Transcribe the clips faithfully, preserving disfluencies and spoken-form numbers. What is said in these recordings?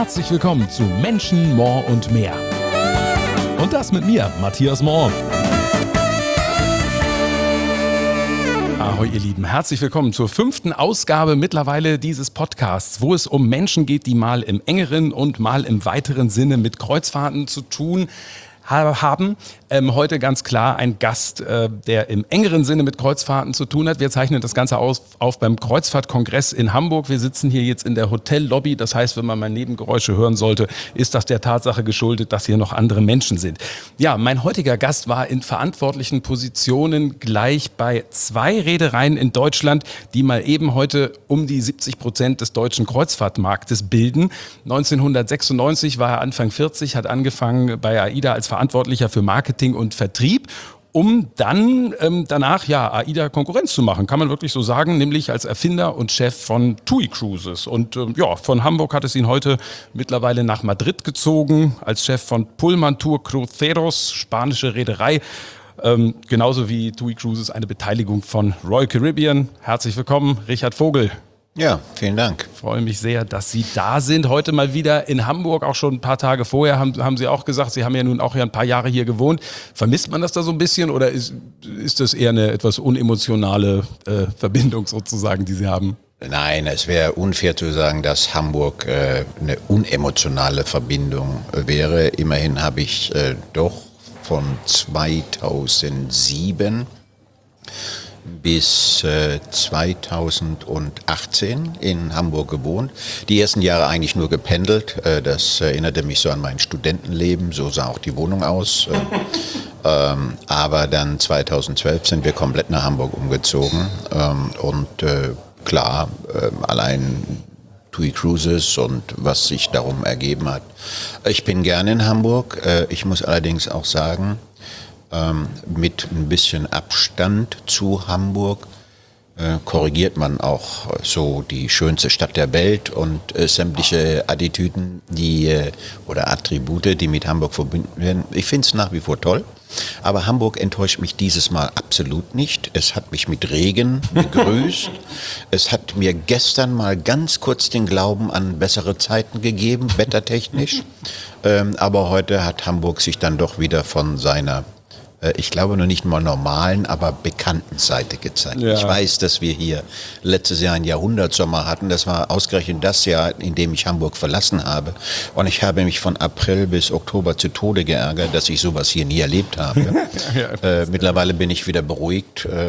Herzlich willkommen zu Menschen, More und mehr. Und das mit mir, Matthias Mohr. Ahoi ihr Lieben, herzlich willkommen zur fünften Ausgabe mittlerweile dieses Podcasts, wo es um Menschen geht, die mal im engeren und mal im weiteren Sinne mit Kreuzfahrten zu tun haben. Ähm, heute ganz klar ein Gast, äh, der im engeren Sinne mit Kreuzfahrten zu tun hat. Wir zeichnen das Ganze aus, auf beim Kreuzfahrtkongress in Hamburg. Wir sitzen hier jetzt in der Hotellobby. Das heißt, wenn man mal Nebengeräusche hören sollte, ist das der Tatsache geschuldet, dass hier noch andere Menschen sind. Ja, mein heutiger Gast war in verantwortlichen Positionen gleich bei zwei Reedereien in Deutschland, die mal eben heute um die siebzig Prozent des deutschen Kreuzfahrtmarktes bilden. neunzehnhundertsechsundneunzig war er Anfang vierzig, hat angefangen bei AIDA als Verantwortlicher für Marketing und Vertrieb, um dann ähm, danach ja AIDA Konkurrenz zu machen, kann man wirklich so sagen, nämlich als Erfinder und Chef von TUI Cruises. Und ähm, ja, von Hamburg hat es ihn heute mittlerweile nach Madrid gezogen, als Chef von Pullman Tour Cruceros, spanische Reederei. Ähm, genauso wie TUI Cruises eine Beteiligung von Royal Caribbean. Herzlich willkommen, Richard Vogel. Ja, vielen Dank. Ich freue mich sehr, dass Sie da sind. Heute mal wieder in Hamburg, auch schon ein paar Tage vorher haben, haben Sie auch gesagt, Sie haben ja nun auch ja ein paar Jahre hier gewohnt. Vermisst man das da so ein bisschen oder ist, ist das eher eine etwas unemotionale äh, Verbindung sozusagen, die Sie haben? Nein, es wäre unfair zu sagen, dass Hamburg äh, eine unemotionale Verbindung äh, wäre. Immerhin habe ich äh, doch von zweitausendsieben bis äh, zweitausendachtzehn in Hamburg gewohnt. Die ersten Jahre eigentlich nur gependelt. Äh, das erinnerte mich so an mein Studentenleben. So sah auch die Wohnung aus. Äh, ähm, aber dann zweitausendzwölf sind wir komplett nach Hamburg umgezogen. Ähm, und äh, klar, äh, allein TUI Cruises und was sich darum ergeben hat. Ich bin gerne in Hamburg. Äh, ich muss allerdings auch sagen, mit ein bisschen Abstand zu Hamburg äh, korrigiert man auch so die schönste Stadt der Welt und äh, sämtliche Attitüden die, äh, oder Attribute, die mit Hamburg verbunden werden. Ich finde es nach wie vor toll, aber Hamburg enttäuscht mich dieses Mal absolut nicht. Es hat mich mit Regen begrüßt. Es hat mir gestern mal ganz kurz den Glauben an bessere Zeiten gegeben, wettertechnisch. Ähm, aber heute hat Hamburg sich dann doch wieder von seiner, ich glaube noch nicht mal normalen, aber bekannten Seite gezeigt. Ja. Ich weiß, dass wir hier letztes Jahr einen Jahrhundertsommer hatten. Das war ausgerechnet das Jahr, in dem ich Hamburg verlassen habe. Und ich habe mich von April bis Oktober zu Tode geärgert, dass ich sowas hier nie erlebt habe. Ja, äh, mittlerweile bin ich wieder beruhigt äh,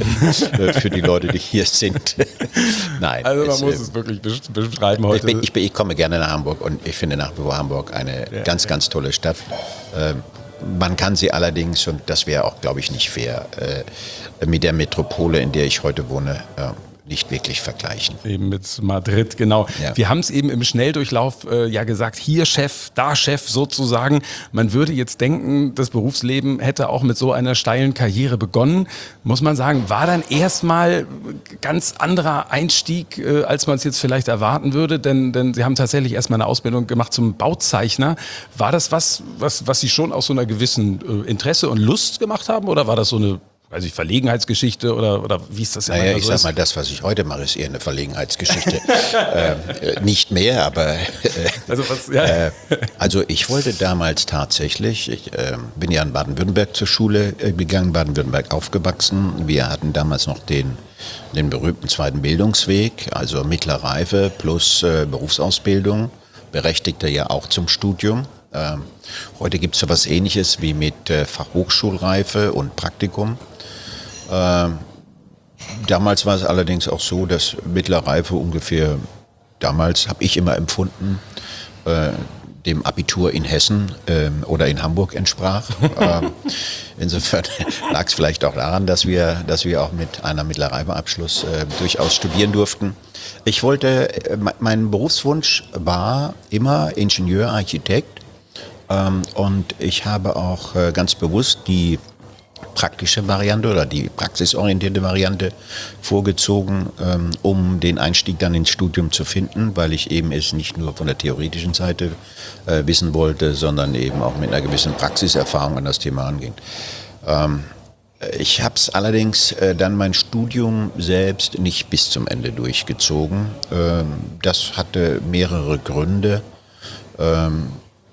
für die Leute, die hier sind. Nein. Also man es, muss äh, es wirklich beschreiben heute. Ich, bin, ich, bin, ich komme gerne nach Hamburg und ich finde nach wie vor Hamburg eine ja, ganz, ja. ganz tolle Stadt. Ähm, Man kann sie allerdings, und das wäre auch, glaube ich, nicht fair, äh, mit der Metropole, in der ich heute wohne, äh, nicht wirklich vergleichen. Eben mit Madrid, genau. Ja. Wir haben es eben im Schnelldurchlauf äh, ja gesagt, hier Chef, da Chef sozusagen. Man würde jetzt denken, das Berufsleben hätte auch mit so einer steilen Karriere begonnen. Muss man sagen, war dann erstmal ganz anderer Einstieg, äh, als man es jetzt vielleicht erwarten würde, denn, denn Sie haben tatsächlich erstmal eine Ausbildung gemacht zum Bauzeichner. War das was, was, was Sie schon aus so einer gewissen äh, Interesse und Lust gemacht haben oder war das so eine Also ich Verlegenheitsgeschichte oder, oder wie ist das ja? Naja, so ich sag ist? mal, das, was ich heute mache, ist eher eine Verlegenheitsgeschichte. ähm, nicht mehr, aber äh, also, was, ja. äh, also ich wollte damals tatsächlich, ich äh, bin ja in Baden-Württemberg zur Schule äh, gegangen, Baden-Württemberg aufgewachsen. Wir hatten damals noch den, den berühmten zweiten Bildungsweg, also mittlere Reife plus äh, Berufsausbildung, berechtigte ja auch zum Studium. Ähm, heute gibt es so was Ähnliches wie mit äh, Fachhochschulreife und Praktikum. Ähm, damals war es allerdings auch so, dass mittlere Reife ungefähr, damals habe ich immer empfunden, äh, dem Abitur in Hessen äh, oder in Hamburg entsprach. ähm, insofern lag es vielleicht auch daran, dass wir, dass wir auch mit einer mittleren Reifeabschluss äh, durchaus studieren durften. Ich wollte, äh, mein Berufswunsch war immer Ingenieur, Architekt. Ähm, und ich habe auch äh, ganz bewusst die praktische Variante oder die praxisorientierte Variante vorgezogen, ähm, um den Einstieg dann ins Studium zu finden, weil ich eben es nicht nur von der theoretischen Seite äh, wissen wollte, sondern eben auch mit einer gewissen Praxiserfahrung an das Thema anging. Ähm, ich habe es allerdings äh, dann mein Studium selbst nicht bis zum Ende durchgezogen. Ähm, das hatte mehrere Gründe. Ähm,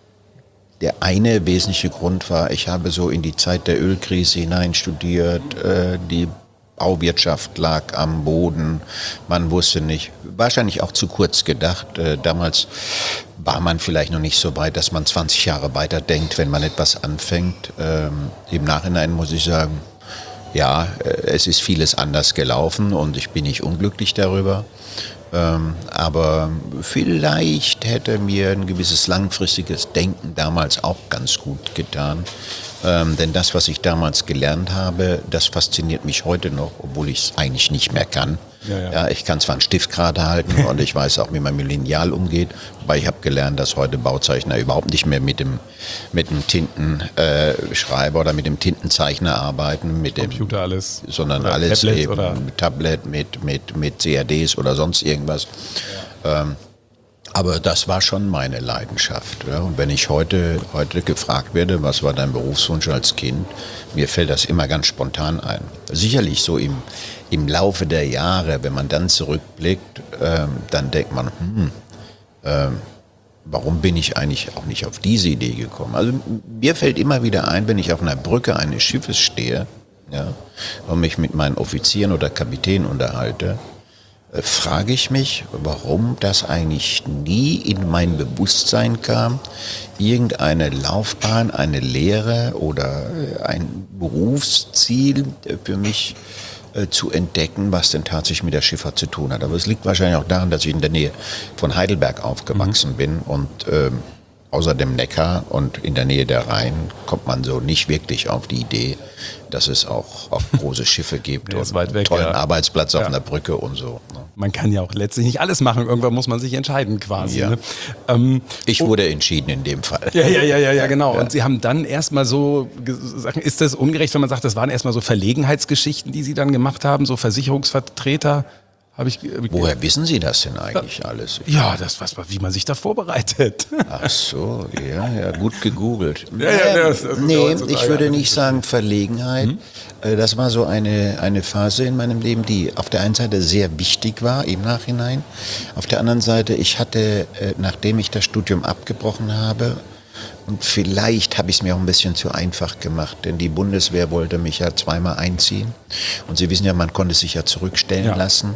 der eine wesentliche Grund war, ich habe so in die Zeit der Ölkrise hinein studiert, äh, die Bauwirtschaft lag am Boden, man wusste nicht, wahrscheinlich auch zu kurz gedacht. Äh, damals war man vielleicht noch nicht so weit, dass man zwanzig Jahre weiter denkt, wenn man etwas anfängt. Ähm, im Nachhinein muss ich sagen, ja, äh, es ist vieles anders gelaufen und ich bin nicht unglücklich darüber. Ähm, aber vielleicht hätte mir ein gewisses langfristiges Denken damals auch ganz gut getan. Ähm, denn das, was ich damals gelernt habe, das fasziniert mich heute noch, obwohl ich es eigentlich nicht mehr kann. Ja, ja. Ja, ich kann zwar einen Stift gerade halten und ich weiß auch, wie man mit Lineal umgeht, aber ich habe gelernt, dass heute Bauzeichner überhaupt nicht mehr mit dem, mit dem Tintenschreiber äh, oder mit dem Tintenzeichner arbeiten, mit Computer dem, alles, sondern oder alles Tablet eben oder? mit Tablet, mit, mit, mit C A Ds oder sonst irgendwas. Ja. Ähm, Aber das war schon meine Leidenschaft. Ja. Und wenn ich heute, heute gefragt werde, was war dein Berufswunsch als Kind, mir fällt das immer ganz spontan ein. Sicherlich so im, im Laufe der Jahre, wenn man dann zurückblickt, ähm, dann denkt man, hm, ähm, warum bin ich eigentlich auch nicht auf diese Idee gekommen? Also mir fällt immer wieder ein, wenn ich auf einer Brücke eines Schiffes stehe, ja, und mich mit meinen Offizieren oder Kapitänen unterhalte, frage ich mich, warum das eigentlich nie in mein Bewusstsein kam, irgendeine Laufbahn, eine Lehre oder ein Berufsziel für mich äh, zu entdecken, was denn tatsächlich mit der Schifffahrt zu tun hat. Aber es liegt wahrscheinlich auch daran, dass ich in der Nähe von Heidelberg aufgewachsen mhm. bin und ähm, außer dem Neckar und in der Nähe der Rhein kommt man so nicht wirklich auf die Idee, dass es auch, auch große Schiffe gibt ja, und weit weg, einen tollen ja. Arbeitsplatz auf ja. einer Brücke und so. Ne? Man kann ja auch letztlich nicht alles machen. Irgendwann muss man sich entscheiden quasi. Ja. Ne? Ähm, ich wurde oh, entschieden in dem Fall. Ja, ja, ja, ja, ja genau. Ja. Und Sie haben dann erstmal so gesagt, ist das ungerecht, wenn man sagt, das waren erstmal so Verlegenheitsgeschichten, die Sie dann gemacht haben, so Versicherungsvertreter? Hab ich, hab ich Woher wissen Sie das denn eigentlich alles? Ja, das was, wie man sich da vorbereitet. Ach so, ja, ja, gut gegoogelt. Ja, ja, ja, das, das nee, ich würde nicht sagen Verlegenheit. Hm? Das war so eine, eine Phase in meinem Leben, die auf der einen Seite sehr wichtig war im Nachhinein. Auf der anderen Seite, ich hatte, nachdem ich das Studium abgebrochen habe, und vielleicht habe ich es mir auch ein bisschen zu einfach gemacht, denn die Bundeswehr wollte mich ja zweimal einziehen. Und Sie wissen ja, man konnte sich ja zurückstellen ja. lassen.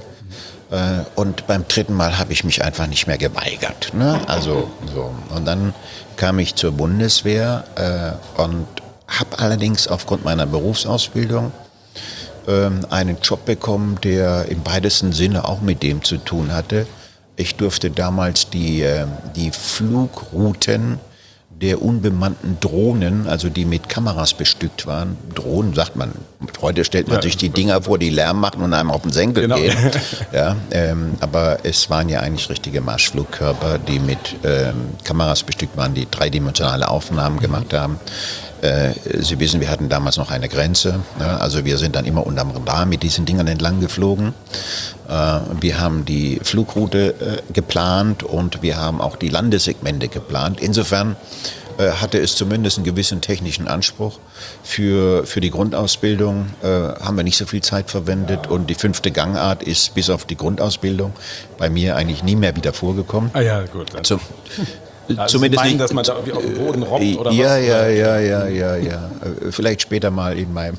Und beim dritten Mal habe ich mich einfach nicht mehr geweigert. Ne? Also so. Und dann kam ich zur Bundeswehr äh, und habe allerdings aufgrund meiner Berufsausbildung äh, einen Job bekommen, der im weitesten Sinne auch mit dem zu tun hatte. Ich durfte damals die, äh, die Flugrouten der unbemannten Drohnen, also die mit Kameras bestückt waren. Drohnen sagt man. Heute stellt man ja, sich die Dinger vor, die Lärm machen und einem auf den Senkel genau. gehen. Ja, ähm, aber es waren ja eigentlich richtige Marschflugkörper, die mit ähm, Kameras bestückt waren, die dreidimensionale Aufnahmen gemacht haben. Äh, Sie wissen, wir hatten damals noch eine Grenze. Ja, also wir sind dann immer unterm Radar mit diesen Dingern entlang geflogen. Äh, wir haben die Flugroute äh, geplant und wir haben auch die Landesegmente geplant. Insofern äh, hatte es zumindest einen gewissen technischen Anspruch. Für, für die Grundausbildung äh, haben wir nicht so viel Zeit verwendet und die fünfte Gangart ist bis auf die Grundausbildung bei mir eigentlich nie mehr wieder vorgekommen. Ah ja, gut. Zum, Also zumindest Sie meinen, nicht, dass man da irgendwie auf dem Boden robbt oder ja, was? Ja, ja, ja, ja, ja. Vielleicht später mal in meinem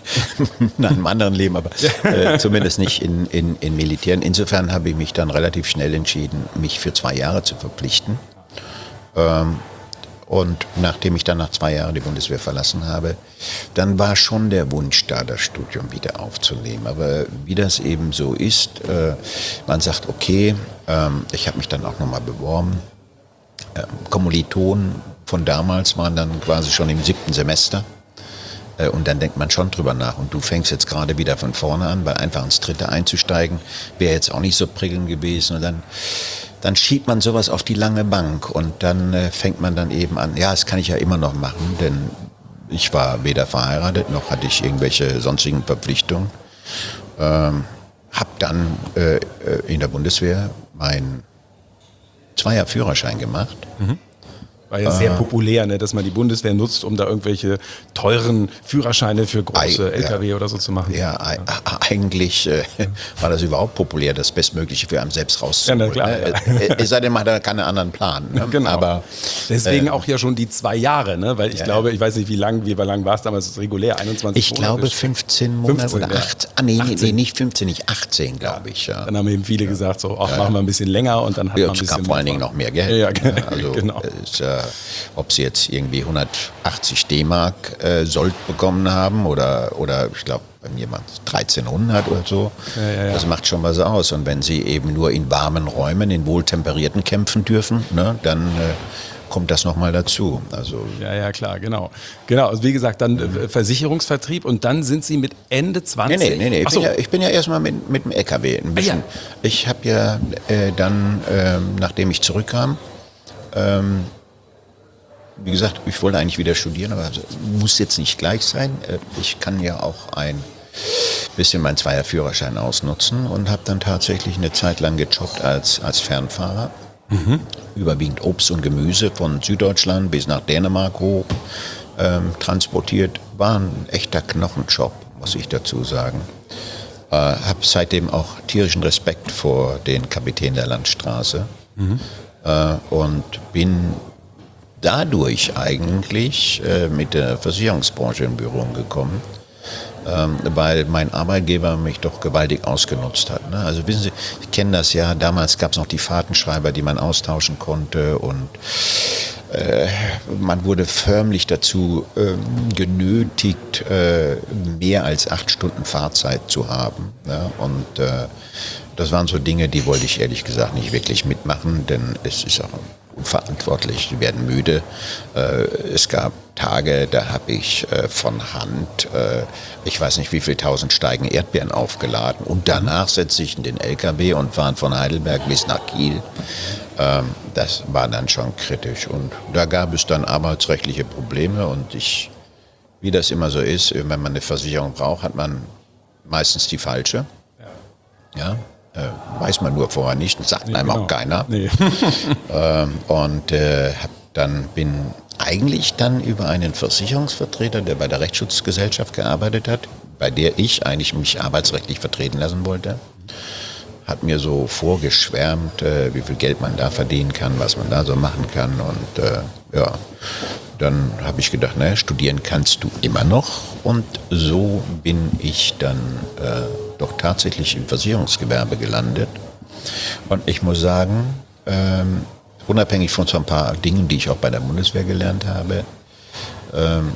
in einem anderen Leben, aber äh, zumindest nicht in, in, in Militären. Insofern habe ich mich dann relativ schnell entschieden, mich für zwei Jahre zu verpflichten. Ähm, und nachdem ich dann nach zwei Jahren die Bundeswehr verlassen habe, dann war schon der Wunsch da, das Studium wieder aufzunehmen. Aber wie das eben so ist, äh, man sagt, okay, ähm, ich habe mich dann auch nochmal beworben. Kommilitonen von damals waren dann quasi schon im siebten Semester und dann denkt man schon drüber nach und du fängst jetzt gerade wieder von vorne an, weil einfach ins dritte einzusteigen wäre jetzt auch nicht so prickelnd gewesen und dann, dann schiebt man sowas auf die lange Bank und dann fängt man dann eben an, ja, das kann ich ja immer noch machen, denn ich war weder verheiratet noch hatte ich irgendwelche sonstigen Verpflichtungen, ähm, hab dann äh, in der Bundeswehr mein Zweier Führerschein gemacht. Mhm. War ja sehr populär, ne, dass man die Bundeswehr nutzt, um da irgendwelche teuren Führerscheine für große I, L K W ja. oder so zu machen. Ja, ja. eigentlich äh, war das überhaupt populär, das Bestmögliche für einen selbst rauszuholen. Ja, na klar, ne? ja. Es sei denn, man hat keine anderen Plan. Ne? Genau. Aber, deswegen äh, auch ja schon die zwei Jahre, ne? Weil ich ja, glaube, ja. ich weiß nicht, wie lang, wie lang war es damals regulär, einundzwanzig Ich Monate. glaube fünfzehn Monate fünfzehn, oder ja. achtzehn. Ah, nee, nee, achtzehn. nee, nicht fünfzehn, nicht achtzehn, glaube ich. Ja. Dann haben eben viele gesagt, so, ach, machen wir ein bisschen länger und dann hat Ja, man ein es bisschen gab vor allen Dingen mehr. noch mehr Geld. Ja, ne? Also, genau. es, äh, ob sie jetzt irgendwie hundertachtzig D-Mark äh, Sold bekommen haben oder, oder ich glaube, bei mir waren es dreizehnhundert oder so. Ja, ja, ja. Das macht schon was aus. Und wenn sie eben nur in warmen Räumen, in wohltemperierten kämpfen dürfen, ne, dann äh, kommt das nochmal dazu. Also, Ja, ja, klar, genau. Genau, also wie gesagt, dann äh, Versicherungsvertrieb und dann sind Sie mit Ende Nee, zwanzig. nee, nee, nee. Ich, Ach so. bin ja, ich bin ja erstmal mit, mit dem L K W ein bisschen. Ah, ja. Ich habe ja äh, dann, ähm, nachdem ich zurückkam, ähm, wie gesagt, ich wollte eigentlich wieder studieren, aber muss jetzt nicht gleich sein. Äh, ich kann ja auch ein bisschen meinen Zweierführerschein ausnutzen und habe dann tatsächlich eine Zeit lang gejobbt als, als Fernfahrer. Mhm. Überwiegend Obst und Gemüse von Süddeutschland bis nach Dänemark hoch ähm, transportiert. War ein echter Knochenjob, muss ich dazu sagen. Äh, habe seitdem auch tierischen Respekt vor den Kapitän der Landstraße mhm. äh, und bin dadurch eigentlich äh, mit der Versicherungsbranche in Berührung gekommen, ähm, weil mein Arbeitgeber mich doch gewaltig ausgenutzt hat. Ne? Also wissen Sie, Sie kennen das ja, damals gab es noch die Fahrtenschreiber, die man austauschen konnte und äh, man wurde förmlich dazu äh, genötigt, äh, mehr als acht Stunden Fahrzeit zu haben. Ja? Und äh, das waren so Dinge, die wollte ich ehrlich gesagt nicht wirklich mitmachen, denn es ist auch unverantwortlich, die werden müde. Äh, es gab Tage, da habe ich äh, von Hand, äh, ich weiß nicht wie viel tausend Steigen Erdbeeren aufgeladen und danach setze ich in den L K W und fahren von Heidelberg bis nach Kiel. Ähm, das war dann schon kritisch und da gab es dann arbeitsrechtliche Probleme und ich, wie das immer so ist, wenn man eine Versicherung braucht, hat man meistens die falsche. Ja. Äh, weiß man nur vorher nicht, sagt Nee, einem genau. auch keiner. Nee. ähm, und äh, hab dann bin eigentlich dann über einen Versicherungsvertreter, der bei der Rechtsschutzgesellschaft gearbeitet hat, bei der ich eigentlich mich arbeitsrechtlich vertreten lassen wollte, hat mir so vorgeschwärmt, äh, wie viel Geld man da verdienen kann, was man da so machen kann. Und äh, ja, dann habe ich gedacht, naja, studieren kannst du immer noch. Und so bin ich dann äh, doch tatsächlich im Versicherungsgewerbe gelandet. Und ich muss sagen, ähm, unabhängig von so ein paar Dingen, die ich auch bei der Bundeswehr gelernt habe, ähm,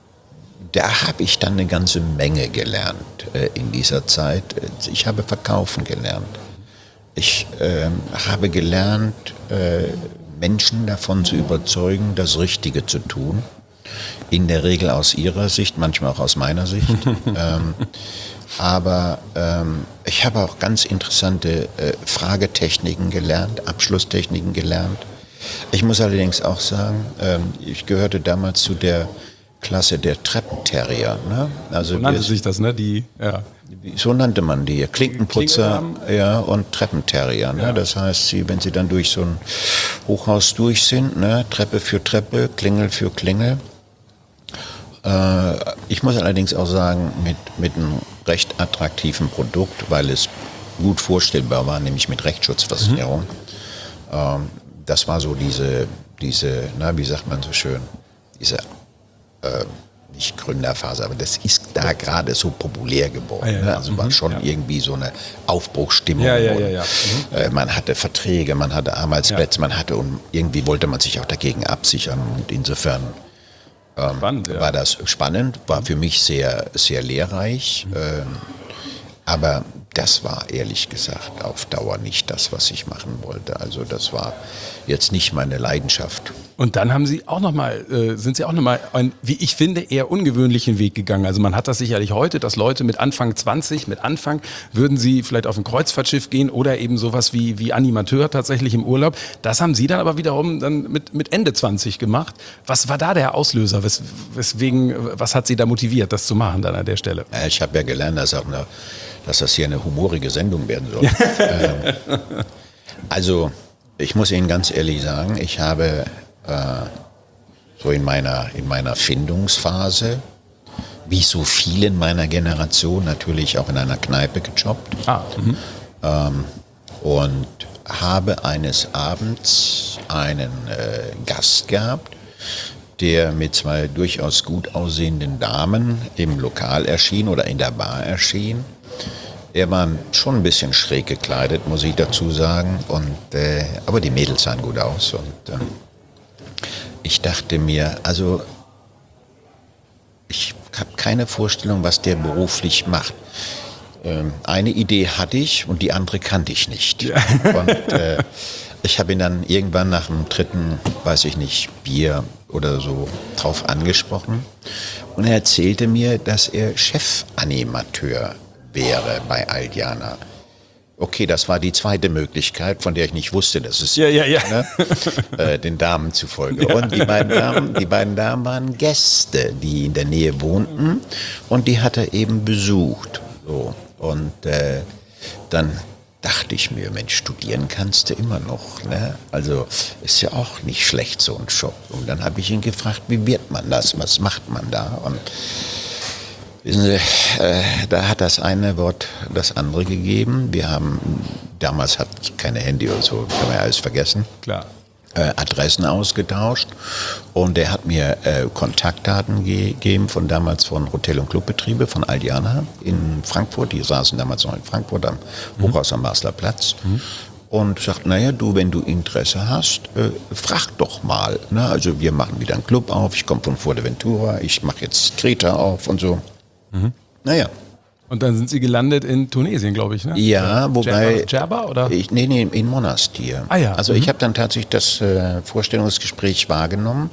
da habe ich dann eine ganze Menge gelernt äh, in dieser Zeit. Ich habe verkaufen gelernt. Ich äh, habe gelernt, äh, Menschen davon zu überzeugen, das Richtige zu tun. In der Regel aus ihrer Sicht, manchmal auch aus meiner Sicht. ähm, aber ähm, ich habe auch ganz interessante äh, Fragetechniken gelernt, Abschlusstechniken gelernt. Ich muss allerdings auch sagen, ähm, ich gehörte damals zu der Klasse der Treppenterrier. Ne? Also So nannte wir, sich das, ne? Die, ja. so nannte man die, Klinkenputzer Klingelnamen? ja, und Treppenterrier. Ne? Ja. Das heißt, sie, wenn sie dann durch so ein Hochhaus durch sind, ne? Treppe für Treppe, Klingel für Klingel. Äh, ich muss allerdings auch sagen, mit, mit einem recht attraktiven Produkt, weil es gut vorstellbar war, nämlich mit Rechtsschutzversicherung. Mhm. Ähm, das war so diese, diese, na, wie sagt man so schön, diese Äh, nicht Gründerphase, aber das ist da gerade so populär geworden. Ah, ja, ja. Ne? Also war Mhm, schon ja. irgendwie so eine Aufbruchsstimmung. Ja, ja, und, ja, ja. Mhm. äh, man hatte Verträge, man hatte Arbeitsplätze, man hatte und irgendwie wollte man sich auch dagegen absichern und insofern ähm, Spannend, ja. war das spannend, war für mich sehr, sehr lehrreich. Mhm. Ähm, aber das war ehrlich gesagt auf Dauer nicht das, was ich machen wollte. Also das war jetzt nicht meine Leidenschaft. Und dann haben Sie auch noch mal, äh, sind Sie auch noch mal einen, wie ich finde, eher ungewöhnlichen Weg gegangen. Also man hat das sicherlich heute, dass Leute mit Anfang zwanzig, mit Anfang, würden sie vielleicht auf ein Kreuzfahrtschiff gehen oder eben sowas wie, wie Animateur tatsächlich im Urlaub. Das haben Sie dann aber wiederum dann mit, mit Ende zwanzig gemacht. Was war da der Auslöser? Wes, weswegen, was hat Sie da motiviert, das zu machen dann an der Stelle? Ich habe ja gelernt, dass, auch eine, dass das hier eine humorige Sendung werden soll. ähm, also ich muss Ihnen ganz ehrlich sagen, ich habe äh, so in meiner, in meiner Findungsphase, wie so viele in meiner Generation, natürlich auch in einer Kneipe gejobbt. Ah, mhm. ähm, und habe eines Abends einen äh, Gast gehabt, der mit zwei durchaus gut aussehenden Damen im Lokal erschien oder in der Bar erschien. Er war schon ein bisschen schräg gekleidet, muss ich dazu sagen, und, äh, aber die Mädels sahen gut aus. Und äh, ich dachte mir, also ich habe keine Vorstellung, was der beruflich macht. Ähm, eine Idee hatte ich und die andere kannte ich nicht. Ja. Und äh, ich habe ihn dann irgendwann nach dem dritten, weiß ich nicht, Bier oder so drauf angesprochen. Und er erzählte mir, dass er Chefanimateur wäre bei Aldiana. Okay, das war die zweite Möglichkeit, von der ich nicht wusste, dass es ja, ja, ja. Ne, äh, den Damen zufolge. Ja. Und die beiden Damen, die beiden Damen waren Gäste, die in der Nähe wohnten, und die hat er eben besucht. So. Und äh, dann dachte ich mir, Mensch, studieren kannst du immer noch. Ne? Also ist ja auch nicht schlecht, so ein Job. Und dann habe ich ihn gefragt, wie wird man das? Was macht man da? Und wissen Sie, äh, da hat das eine Wort das andere gegeben. Wir haben, damals hat keine Handy oder so, kann man ja alles vergessen. Klar. Äh, Adressen ausgetauscht, und er hat mir äh, Kontaktdaten gegeben von damals von Hotel- und Clubbetriebe von Aldiana in Frankfurt. Die saßen damals noch in Frankfurt am mhm. Hochhaus am Basler Platz. Mhm. Und sagt, naja, du, wenn du Interesse hast, äh, frag doch mal. Ne? Also wir machen wieder einen Club auf, ich komme von Fuerteventura, ich mache jetzt Kreta auf und so. Mhm. Naja. Und dann sind Sie gelandet in Tunesien, glaube ich, ne? Ja, oder wobei... Djerba, oder? Ich, nee, nee, in Monastir. Ah ja. Also mhm. ich habe dann tatsächlich das äh, Vorstellungsgespräch wahrgenommen.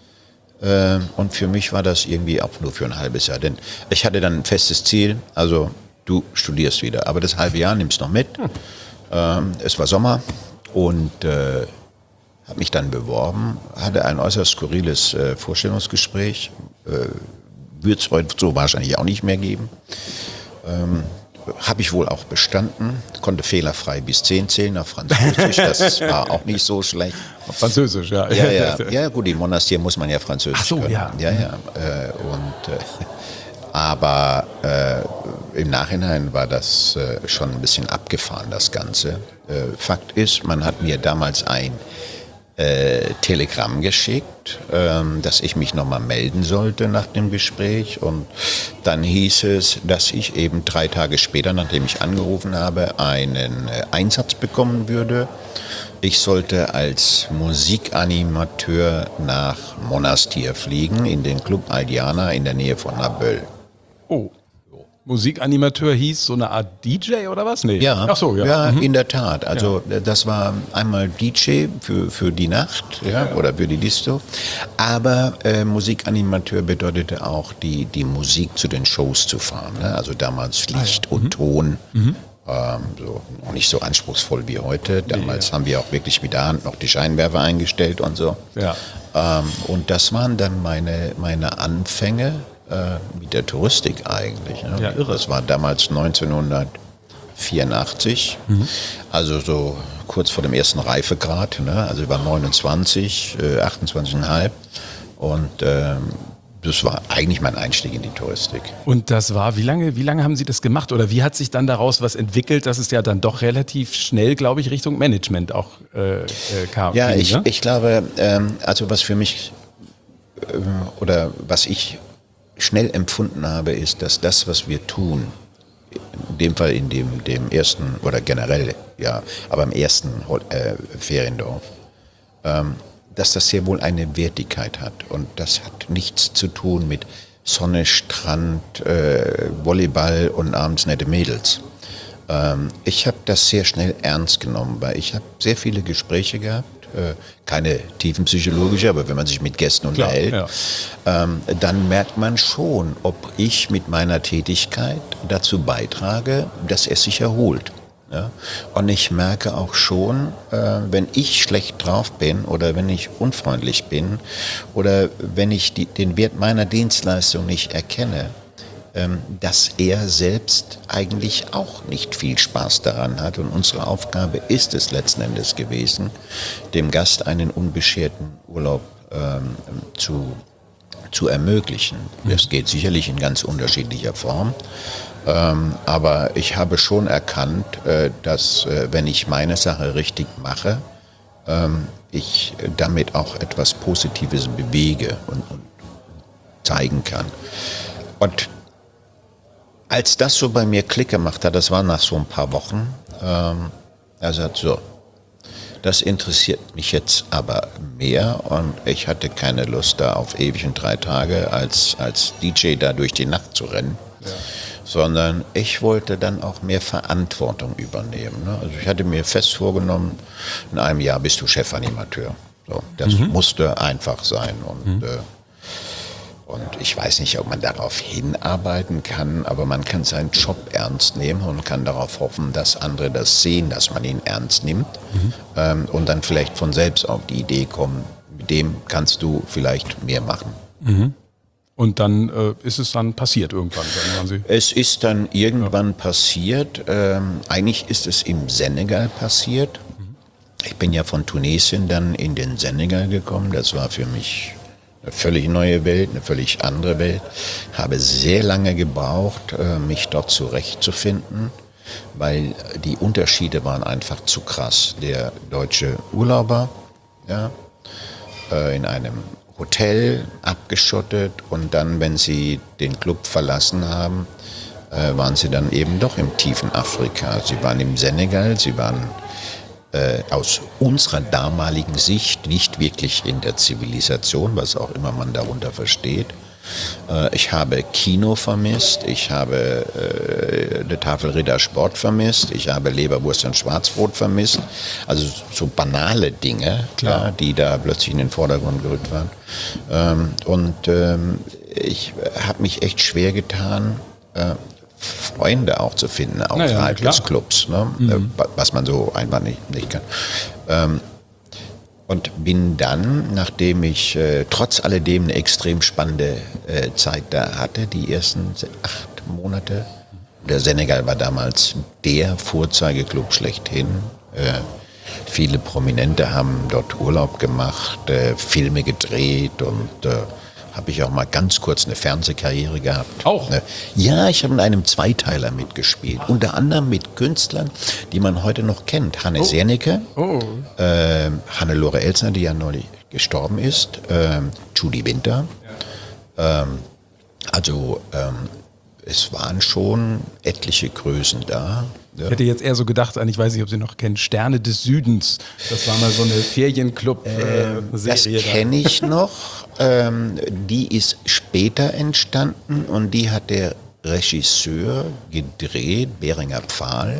Äh, und für mich war das irgendwie auch nur für ein halbes Jahr. Denn ich hatte dann ein festes Ziel, also du studierst wieder. Aber das halbe Jahr nimmst noch mit. Hm. Ähm, es war Sommer und äh, habe mich dann beworben, hatte ein äußerst skurriles äh, Vorstellungsgespräch. Äh, Wird es heute so wahrscheinlich auch nicht mehr geben. Ähm, habe ich wohl auch bestanden, konnte fehlerfrei bis zehn zählen auf Französisch, das war auch nicht so schlecht. Auf Französisch, ja. Ja, ja, ja gut, im Monastir muss man ja Französisch Ach so, können. ja. Ja, ja. Äh, und, äh, aber äh, im Nachhinein war das äh, schon ein bisschen abgefahren, das Ganze. Äh, Fakt ist, man hat mir damals ein Äh, Telegramm geschickt, ähm, dass ich mich nochmal melden sollte nach dem Gespräch, und dann hieß es, dass ich eben drei Tage später, nachdem ich angerufen habe, einen äh, Einsatz bekommen würde. Ich sollte als Musikanimateur nach Monastir fliegen, in den Club Aldiana in der Nähe von Naböl. Oh. Musikanimateur hieß so eine Art D J oder was? Nee. Ja, Ach so, ja. ja mhm. in der Tat. Also ja. Das war einmal D J für, für die Nacht ja, ja. oder für die Disco. Aber äh, Musikanimateur bedeutete auch, die, die Musik zu den Shows zu fahren. Ne? Also damals Licht ah, ja. und mhm. Ton. Mhm. Ähm, so, noch nicht so anspruchsvoll wie heute. Damals ja. haben wir auch wirklich mit der Hand noch die Scheinwerfer eingestellt und so. Ja. Ähm, und das waren dann meine, meine Anfänge. Mit der Touristik eigentlich. Ne? Ja, irre. Das war damals neunzehnhundertvierundachtzig, mhm. also so kurz vor dem ersten Reifegrad. Ne? Also ich war neunundzwanzig, äh, achtundzwanzig Komma fünf und ähm, das war eigentlich mein Einstieg in die Touristik. Und das war, wie lange, wie lange haben Sie das gemacht oder wie hat sich dann daraus was entwickelt, dass es ja dann doch relativ schnell, glaube ich, Richtung Management auch äh, kam? Ja, ich, ne? ich glaube, ähm, also was für mich äh, oder was ich schnell empfunden habe, ist, dass das, was wir tun, in dem Fall in dem, dem ersten oder generell, ja, aber im ersten äh, Feriendorf, ähm, dass das sehr wohl eine Wertigkeit hat. Und das hat nichts zu tun mit Sonne, Strand, äh, Volleyball und abends nette Mädels. Ähm, ich habe das sehr schnell ernst genommen, weil ich habe sehr viele Gespräche gehabt, keine tiefenpsychologische, aber wenn man sich mit Gästen Klar, unterhält, ja. ähm, dann merkt man schon, ob ich mit meiner Tätigkeit dazu beitrage, dass es sich erholt. Ja? Und ich merke auch schon, äh, wenn ich schlecht drauf bin oder wenn ich unfreundlich bin oder wenn ich die, den Wert meiner Dienstleistung nicht erkenne, ähm, dass er selbst eigentlich auch nicht viel Spaß daran hat. Und unsere Aufgabe ist es letzten Endes gewesen, dem Gast einen unbescherten Urlaub ähm, zu, zu ermöglichen. Das geht sicherlich in ganz unterschiedlicher Form. Ähm, aber ich habe schon erkannt, äh, dass äh, wenn ich meine Sache richtig mache, ähm, ich damit auch etwas Positives bewege und, und zeigen kann. Und als das so bei mir Klick gemacht hat, das war nach so ein paar Wochen, ähm, er sagt so, das interessiert mich jetzt aber mehr und ich hatte keine Lust da auf ewig und drei Tage als, als D J da durch die Nacht zu rennen. Ja. Sondern ich wollte dann auch mehr Verantwortung übernehmen. Ne? Also ich hatte mir fest vorgenommen, in einem Jahr bist du Chefanimateur. So, das mhm. musste einfach sein. Und, mhm. äh, und ich weiß nicht, ob man darauf hinarbeiten kann, aber man kann seinen Job ernst nehmen und kann darauf hoffen, dass andere das sehen, dass man ihn ernst nimmt mhm. ähm, und dann vielleicht von selbst auf die Idee kommen, mit dem kannst du vielleicht mehr machen. Mhm. Und dann äh, ist es dann passiert irgendwann? Dann Sie es ist dann irgendwann ja. passiert. Ähm, eigentlich ist es im Senegal passiert. Mhm. Ich bin ja von Tunesien dann in den Senegal gekommen. Das war für mich eine völlig neue Welt, eine völlig andere Welt. Habe sehr lange gebraucht, äh, mich dort zurechtzufinden, weil die Unterschiede waren einfach zu krass. Der deutsche Urlauber, ja, äh, in einem Hotel, abgeschottet und dann, wenn sie den Club verlassen haben, äh, waren sie dann eben doch im tiefen Afrika. Sie waren im Senegal, sie waren äh, aus unserer damaligen Sicht nicht wirklich in der Zivilisation, was auch immer man darunter versteht. Äh, ich habe Kino vermisst, ich habe äh, eine Tafel Rittersport vermisst, ich habe Leberwurst und Schwarzbrot vermisst. Also so banale Dinge, ja, die da plötzlich in den Vordergrund gerückt waren. Ähm, und ähm, ich habe mich echt schwer getan, äh, Freunde auch zu finden außerhalb naja, des Clubs, ne? Mhm. Was man so einfach nicht, nicht kann. Ähm, Und bin dann, nachdem ich äh, trotz alledem eine extrem spannende äh, Zeit da hatte, die ersten acht Monate, der Senegal war damals der Vorzeigeklub schlechthin. Äh, viele Prominente haben dort Urlaub gemacht, äh, Filme gedreht und äh, habe ich auch mal ganz kurz eine Fernsehkarriere gehabt. Auch? Ja, ich habe in einem Zweiteiler mitgespielt. Unter anderem mit Künstlern, die man heute noch kennt. Hanne oh. Sernecke, oh. äh, Hannelore Elsner, die ja neulich gestorben ist, äh, Judy Winter. Ja. Ähm, also ähm, es waren schon etliche Größen da. Ja. Ich hätte jetzt eher so gedacht, ich weiß nicht, ob Sie noch kennen, Sterne des Südens. Das war mal so eine Ferienclub-Serie. Äh, das kenne ich noch. Ähm, die ist später entstanden und die hat der Regisseur gedreht, Beringer Pfahl,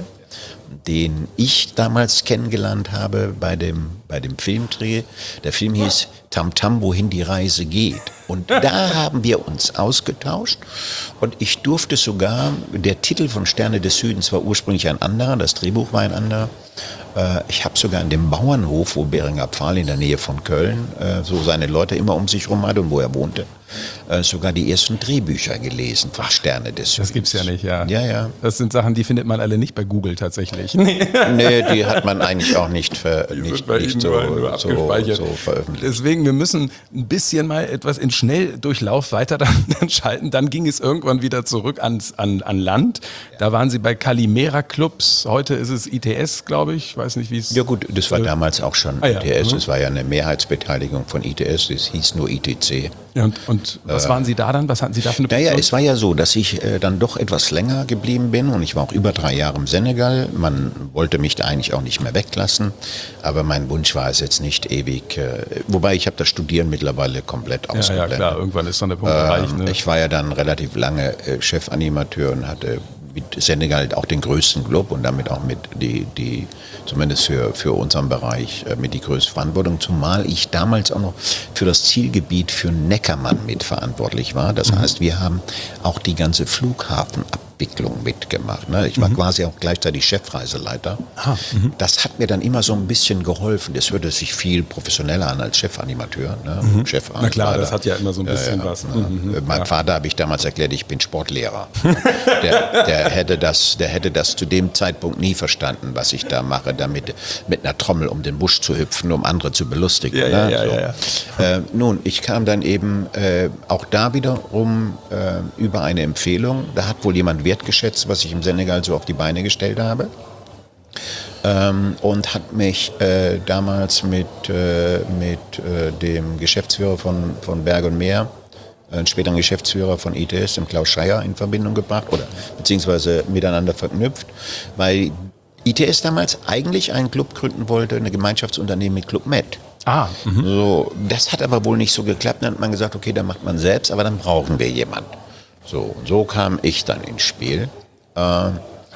den ich damals kennengelernt habe bei dem, bei dem Filmdreh. Der Film hieß Tam Tam, wohin die Reise geht. Und da haben wir uns ausgetauscht und ich durfte sogar, der Titel von Sterne des Südens war ursprünglich ein anderer, das Drehbuch war ein anderer. Ich habe sogar an dem Bauernhof, wo Beringer Pfahl in der Nähe von Köln so seine Leute immer um sich herum hatte und wo er wohnte, sogar die ersten Drehbücher gelesen von Sterne des Südens. Das gibt's ja nicht, ja. Ja, ja. Das sind Sachen, die findet man alle nicht bei Google tatsächlich. Nee, die hat man eigentlich auch nicht, ver, nicht, nicht so, so, so veröffentlicht. Deswegen, wir müssen ein bisschen mal etwas in Schnelldurchlauf weiter dann, dann schalten. Dann ging es irgendwann wieder zurück ans, an, an Land. Da waren Sie bei Calimera Clubs. Heute ist es I T S, glaube ich. Ich weiß nicht, wie es... Ja gut, das war äh, damals auch schon ah, I T S. Ja. Das war ja eine Mehrheitsbeteiligung von I T S. Das hieß nur I T C. Ja, und, und was waren Sie da dann? Was hatten Sie da für eine Position? Naja, es war ja so, dass ich äh, dann doch etwas länger geblieben bin und ich war auch über drei Jahre im Senegal. Man wollte mich da eigentlich auch nicht mehr weglassen, aber mein Wunsch war es jetzt nicht ewig. Äh, wobei ich habe das Studieren mittlerweile komplett ausgeblendet. Ja, ja, klar, irgendwann ist dann der Punkt ähm, erreicht. Ne? Ich war ja dann relativ lange äh, Chefanimateur und hatte mit Senegal auch den größten Club und damit auch mit die, die zumindest für, für unseren Bereich äh, mit die größte Verantwortung, zumal ich damals auch noch für das Zielgebiet für Neckermann mitverantwortlich war. Das mhm. heißt, wir haben auch die ganze Flughafenabteilung Entwicklung mitgemacht. Ne? Ich war mhm. quasi auch gleichzeitig Chefreiseleiter. Ah, das hat mir dann immer so ein bisschen geholfen. Das hörte sich viel professioneller an als Chefanimateur. Ne? Mhm. Chef Na klar, das hat ja immer so ein bisschen ja, ja, was. Ne? Mhm. Mein ja. Vater habe ich damals erklärt, ich bin Sportlehrer. der, der, hätte das, der hätte das zu dem Zeitpunkt nie verstanden, was ich da mache, damit mit einer Trommel um den Busch zu hüpfen, um andere zu belustigen. Ja, ne? ja, ja, so. ja, ja. Äh, nun, ich kam dann eben äh, auch da wiederum äh, über eine Empfehlung. Da hat wohl jemand wertgeschätzt, was ich im Senegal so auf die Beine gestellt habe. Ähm, und hat mich äh, damals mit, äh, mit äh, dem Geschäftsführer von, von Berg und Meer, äh, späteren Geschäftsführer von I T S, dem Klaus Scheier, in Verbindung gebracht oder beziehungsweise miteinander verknüpft, weil I T S damals eigentlich einen Club gründen wollte, eine Gemeinschaftsunternehmen mit Club Med. Ah, mh. so, das hat aber wohl nicht so geklappt. Dann hat man gesagt, okay, dann macht man selbst, aber dann brauchen wir jemanden. So, und so kam ich dann ins Spiel äh, ah.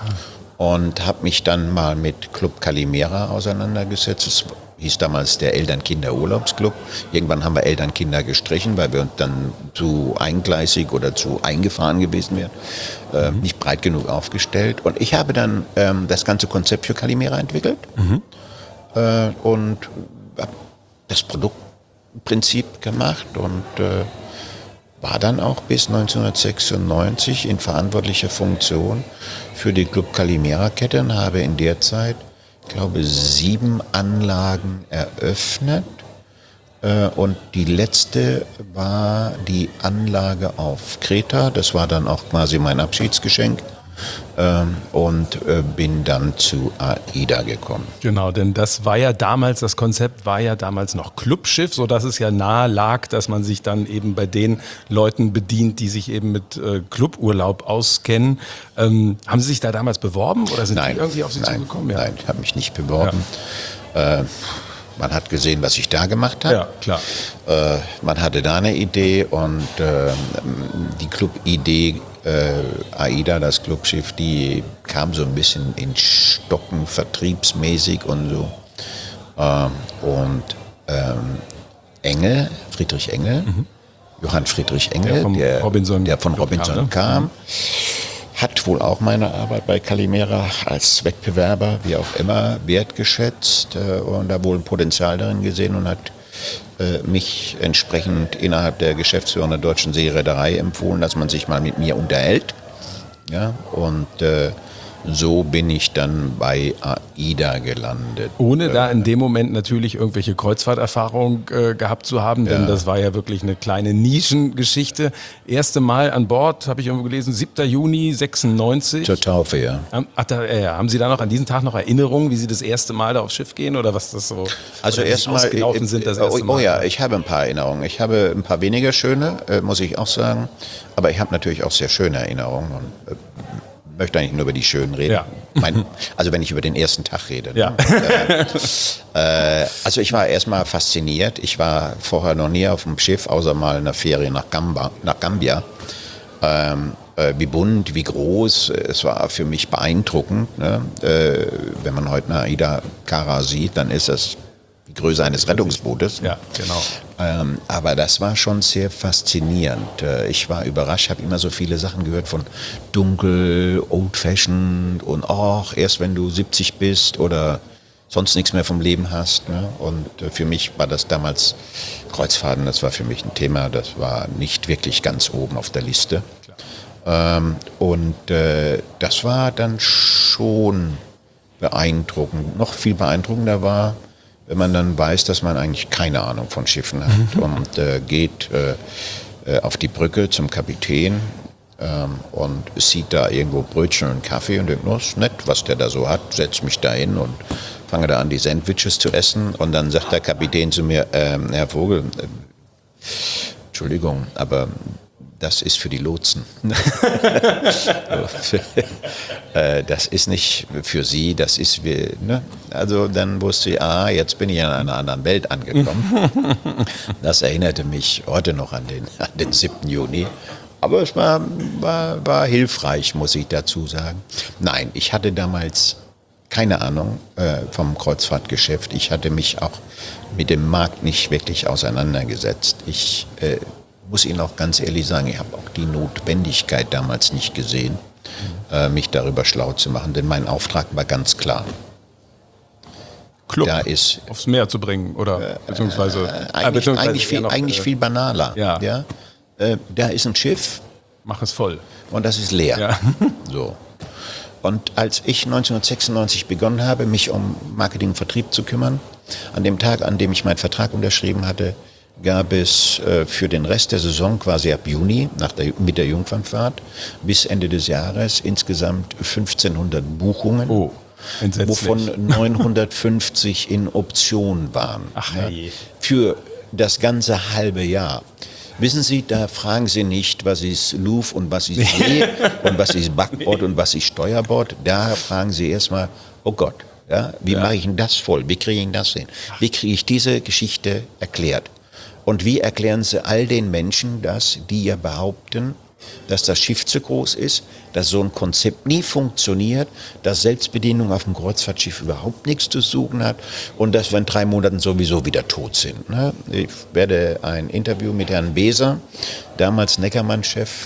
und habe mich dann mal mit Club Calimera auseinandergesetzt. Das hieß damals der Eltern-Kinder-Urlaubsclub. Irgendwann haben wir Eltern-Kinder gestrichen, weil wir uns dann zu eingleisig oder zu eingefahren gewesen wären. Äh, mhm. Nicht breit genug aufgestellt. Und ich habe dann ähm, das ganze Konzept für Calimera entwickelt mhm. äh, und habe das Produktprinzip gemacht und äh, war dann auch bis neunzehnhundertsechsundneunzig in verantwortlicher Funktion für die Club Calimera-Kette und habe in der Zeit, ich glaube, sieben Anlagen eröffnet. Äh, und die letzte war die Anlage auf Kreta. Das war dann auch quasi mein Abschiedsgeschenk. Ähm, und äh, bin dann zu AIDA gekommen. Genau, denn das war ja damals, das Konzept war ja damals noch Clubschiff, sodass es ja nahe lag, dass man sich dann eben bei den Leuten bedient, die sich eben mit äh, Cluburlaub auskennen. Ähm, haben Sie sich da damals beworben oder sind nein, die irgendwie auf Sie nein, zugekommen? Ja. Nein, ich habe mich nicht beworben. Ja. Äh, man hat gesehen, was ich da gemacht habe. Ja, klar. Äh, man hatte da eine Idee und äh, die Club-Idee Äh, AIDA, das Clubschiff, die kam so ein bisschen in Stocken, vertriebsmäßig und so. Ähm, und ähm, Engel, Friedrich Engel, mhm. Johann Friedrich Engel, der, vom der, Robinson, der von Robinson kam, ne? kam mhm. hat wohl auch meine Arbeit bei Calimera als Wettbewerber, wie auch immer, wertgeschätzt äh, und da wohl ein Potenzial darin gesehen und hat mich entsprechend innerhalb der Geschäftsführung der Deutschen Seereederei empfohlen, dass man sich mal mit mir unterhält. Ja, und äh, so bin ich dann bei AIDA gelandet. Ohne da in dem Moment natürlich irgendwelche Kreuzfahrterfahrung äh, gehabt zu haben, denn ja. das war ja wirklich eine kleine Nischengeschichte. Erste Mal an Bord, habe ich irgendwo gelesen, siebter Juni sechsundneunzig. Zur Taufe, ja. Ach, da, äh, haben Sie da noch an diesem Tag noch Erinnerungen, wie Sie das erste Mal da aufs Schiff gehen oder was das so also erstmal gelaufen sind das erste Mal? Oh ja, ich habe ein paar Erinnerungen. Ich habe ein paar weniger schöne, äh, muss ich auch sagen. Aber ich habe natürlich auch sehr schöne Erinnerungen. Und, äh, Ich möchte eigentlich nur über die schönen reden. Ja. Mein, also wenn ich über den ersten Tag rede. Ja. Ne? Äh, also ich war erstmal fasziniert. Ich war vorher noch nie auf dem Schiff, außer mal in einer Ferie nach, Gamba, nach Gambia. Ähm, äh, wie bunt, wie groß. Es war für mich beeindruckend. Ne? Äh, wenn man heute eine AIDA Cara sieht, dann ist das die Größe eines Rettungsbootes. Ja, genau. Ähm, aber das war schon sehr faszinierend. Äh, ich war überrascht, habe immer so viele Sachen gehört von dunkel, old-fashioned und auch erst wenn du siebzig bist oder sonst nichts mehr vom Leben hast. Ne? Und äh, für mich war das damals Kreuzfahrten, das war für mich ein Thema, das war nicht wirklich ganz oben auf der Liste. Ähm, und äh, das war dann schon beeindruckend. Noch viel beeindruckender war, wenn man dann weiß, dass man eigentlich keine Ahnung von Schiffen hat und äh, geht äh, auf die Brücke zum Kapitän ähm, und sieht da irgendwo Brötchen und Kaffee und denkt, oh, ist nett, was der da so hat, setzt mich da hin und fange da an, die Sandwiches zu essen und dann sagt der Kapitän zu mir, äh, Herr Vogel, äh, Entschuldigung, aber das ist für die Lotsen. Das ist nicht für Sie, das ist, wie, ne? Also dann wusste ich, ah, jetzt bin ich in einer anderen Welt angekommen. Das erinnerte mich heute noch an den, an den siebten Juni. Aber es war, war, war hilfreich, muss ich dazu sagen. Nein, ich hatte damals keine Ahnung äh, vom Kreuzfahrtgeschäft. Ich hatte mich auch mit dem Markt nicht wirklich auseinandergesetzt. Ich äh, muss Ihnen auch ganz ehrlich sagen, ich habe auch die Notwendigkeit damals nicht gesehen. äh, mich darüber schlau zu machen, denn mein Auftrag war ganz klar. Club da ist, aufs Meer zu bringen oder beziehungsweise, äh, eigentlich, äh, beziehungsweise eigentlich, viel, noch, eigentlich äh, viel banaler. Ja. Ja? Äh, da ist ein Schiff. Mach es voll. Und das ist leer. Ja. So. Und als ich neunzehnhundertsechsundneunzig begonnen habe, mich um Marketing und Vertrieb zu kümmern, an dem Tag, an dem ich meinen Vertrag unterschrieben hatte, gab es äh, für den Rest der Saison, quasi ab Juni, nach der, mit der Jungfernfahrt, bis Ende des Jahres insgesamt fünfzehnhundert Buchungen. Oh. Wovon neunhundertfünfzig in Option waren. Ach, ja, hey. für das ganze halbe Jahr. Wissen Sie, da fragen Sie nicht, was ist Luft und was ist See und was ist Backbord und was ist Steuerbord. Da fragen Sie erstmal, oh Gott, ja, wie ja. mache ich denn das voll? Wie kriege ich das hin? Wie kriege ich diese Geschichte erklärt? Und wie erklären Sie all den Menschen das, die ja behaupten, dass das Schiff zu groß ist, dass so ein Konzept nie funktioniert, dass Selbstbedienung auf dem Kreuzfahrtschiff überhaupt nichts zu suchen hat und dass wir in drei Monaten sowieso wieder tot sind. Ich werde ein Interview mit Herrn Beser, damals Neckermann-Chef,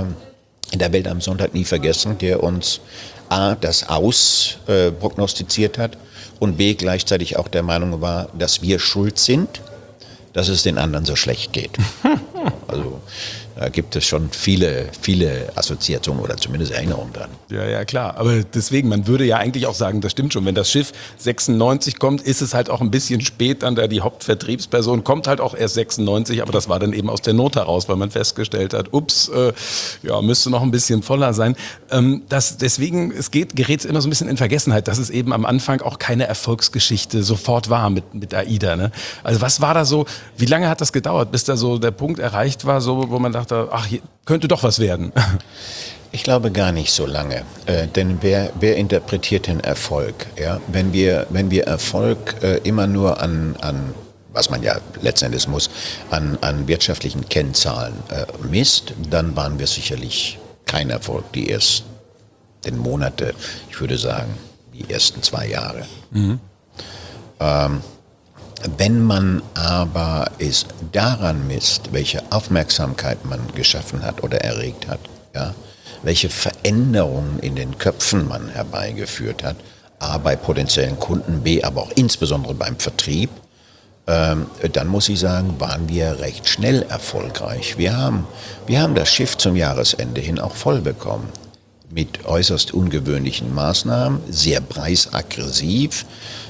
in der Welt am Sonntag nie vergessen, der uns A, das Aus äh, prognostiziert hat und B, gleichzeitig auch der Meinung war, dass wir schuld sind, dass es den anderen so schlecht geht. Also da gibt es schon viele, viele Assoziationen oder zumindest Erinnerungen dran. Ja, ja, klar. Aber deswegen, man würde ja eigentlich auch sagen, das stimmt schon. Wenn das Schiff sechsundneunzig kommt, ist es halt auch ein bisschen spät dann, da die Hauptvertriebsperson kommt halt auch erst sechsundneunzig, aber das war dann eben aus der Not heraus, weil man festgestellt hat, ups, äh, ja, müsste noch ein bisschen voller sein. Ähm, das, deswegen, es geht, gerät immer so ein bisschen in Vergessenheit, dass es eben am Anfang auch keine Erfolgsgeschichte sofort war mit, mit AIDA. Ne? Also was war da so, wie lange hat das gedauert, bis da so der Punkt erreicht war, so, wo man dachte, ach, hier könnte doch was werden? Ich glaube gar nicht so lange, äh, denn wer, wer interpretiert den Erfolg? Ja? Wenn wir, wenn wir Erfolg äh, immer nur an, an, was man ja letztendlich muss, an, an wirtschaftlichen Kennzahlen äh, misst, dann waren wir sicherlich kein Erfolg die ersten Monate, ich würde sagen, die ersten zwei Jahre. Mhm. Ähm, Wenn man aber es daran misst, welche Aufmerksamkeit man geschaffen hat oder erregt hat, ja, welche Veränderungen in den Köpfen man herbeigeführt hat, A, bei potenziellen Kunden, B, aber auch insbesondere beim Vertrieb, ähm, dann muss ich sagen, waren wir recht schnell erfolgreich. Wir haben, wir haben das Schiff zum Jahresende hin auch voll bekommen. Mit äußerst ungewöhnlichen Maßnahmen, sehr preisaggressiv.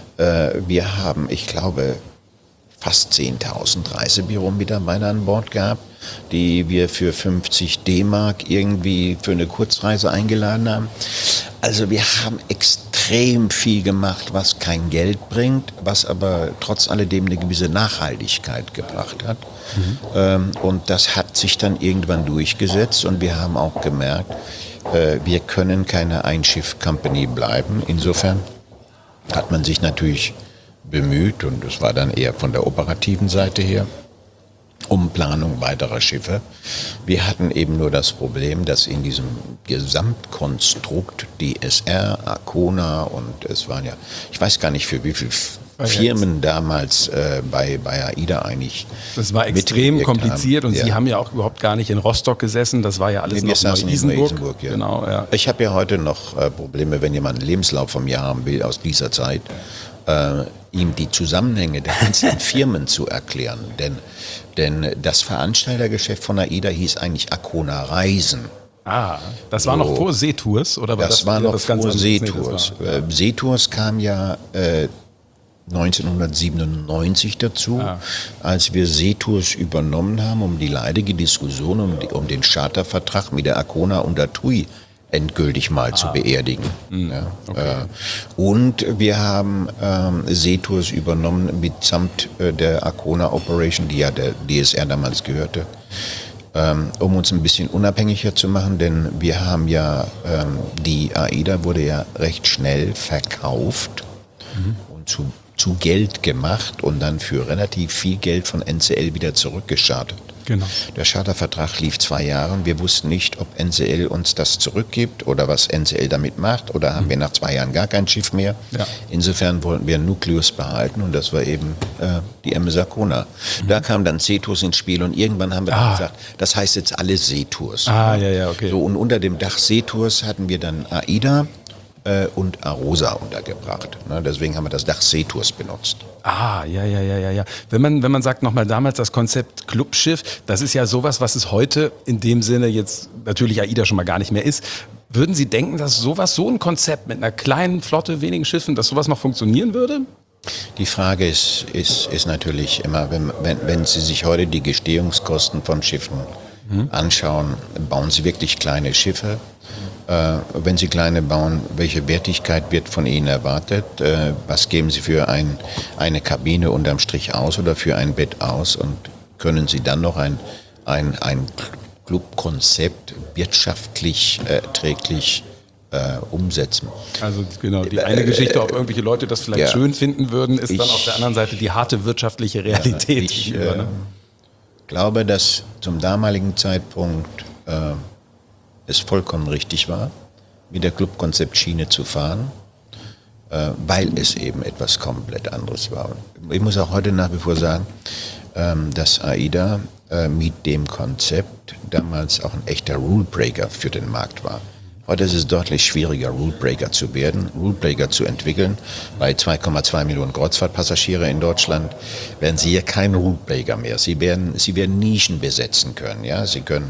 Wir haben, ich glaube, fast zehntausend Reisebüro-Mitarbeiter an Bord gehabt, die wir für fünfzig D-Mark irgendwie für eine Kurzreise eingeladen haben. Also wir haben extrem viel gemacht, was kein Geld bringt, was aber trotz alledem eine gewisse Nachhaltigkeit gebracht hat. Mhm. Und das hat sich dann irgendwann durchgesetzt und wir haben auch gemerkt, wir können keine Einschiff-Company bleiben. Insofern hat man sich natürlich bemüht, und das war dann eher von der operativen Seite her, um Planung weiterer Schiffe. Wir hatten eben nur das Problem, dass in diesem Gesamtkonstrukt D S R, Arkona und es waren ja, ich weiß gar nicht für wie viele Firmen damals äh, bei, bei AIDA eigentlich. Das war extrem kompliziert haben. Und ja. Sie haben ja auch überhaupt gar nicht in Rostock gesessen, das war ja alles nee, noch in Neu-Isenburg. Ja. Genau, ja. Ich habe ja heute noch äh, Probleme, wenn jemand einen Lebenslauf von mir haben will aus dieser Zeit, äh, ihm die Zusammenhänge der einzelnen Firmen zu erklären. Denn, denn das Veranstaltergeschäft von AIDA hieß eigentlich Arkona Reisen. Ah, das war so. Noch vor Seetours? Oder war das, das war noch das vor Seetours. Nee, war, ja. Seetours kam ja äh, neunzehnhundertsiebenundneunzig dazu, ah. als wir Seetours übernommen haben, um die leidige Diskussion um, die, um den Chartervertrag mit der Arkona und der T U I endgültig mal ah. zu beerdigen. Mhm. Ja. Okay. Und wir haben ähm, Seetours übernommen mitsamt äh, der Arkona Operation, die ja der D S R damals gehörte, ähm, um uns ein bisschen unabhängiger zu machen, denn wir haben ja, ähm, die AIDA wurde ja recht schnell verkauft mhm. und zu zu Geld gemacht und dann für relativ viel Geld von N C L wieder zurückgeschartert. Genau. Der Chartervertrag lief zwei Jahre. Wir wussten nicht, ob N C L uns das zurückgibt oder was N C L damit macht. Oder haben mhm. wir nach zwei Jahren gar kein Schiff mehr. Ja. Insofern wollten wir Nucleus behalten und das war eben äh, die M S Arkona. Mhm. Da kam dann Seetours ins Spiel und irgendwann haben wir ah. dann gesagt, das heißt jetzt alle Seetours. Ah, ja, ja, okay. So, und unter dem Dach Seetours hatten wir dann AIDA und Arosa untergebracht. Deswegen haben wir das Dach Seetours benutzt. Ah, ja, ja, ja, ja, ja. Wenn man, wenn man sagt nochmal damals das Konzept Clubschiff, das ist ja sowas, was es heute in dem Sinne jetzt natürlich AIDA schon mal gar nicht mehr ist. Würden Sie denken, dass sowas, so ein Konzept mit einer kleinen Flotte, wenigen Schiffen, dass sowas noch funktionieren würde? Die Frage ist, ist, ist natürlich immer, wenn, wenn, wenn Sie sich heute die Gestehungskosten von Schiffen hm. anschauen, bauen Sie wirklich kleine Schiffe? Äh, wenn Sie kleine bauen, welche Wertigkeit wird von Ihnen erwartet? Äh, was geben Sie für ein, eine Kabine unterm Strich aus oder für ein Bett aus? Und können Sie dann noch ein, ein, ein Clubkonzept wirtschaftlich äh, träglich äh, umsetzen? Also genau, die eine Geschichte, ob irgendwelche Leute das vielleicht ja, schön finden würden, ist ich, dann auf der anderen Seite die harte wirtschaftliche Realität. Ja, ich äh, ne? glaube, dass zum damaligen Zeitpunkt äh, es vollkommen richtig war, mit der Clubkonzept-Schiene zu fahren, äh, weil es eben etwas komplett anderes war. Ich muss auch heute nach wie vor sagen, ähm, dass AIDA äh, mit dem Konzept damals auch ein echter Rulebreaker für den Markt war. Heute ist es deutlich schwieriger, Rulebreaker zu werden, Rulebreaker zu entwickeln. Bei zwei Komma zwei Millionen Kreuzfahrtpassagiere in Deutschland werden Sie hier kein Rulebreaker mehr. Sie werden, Sie werden Nischen besetzen können. Ja? Sie können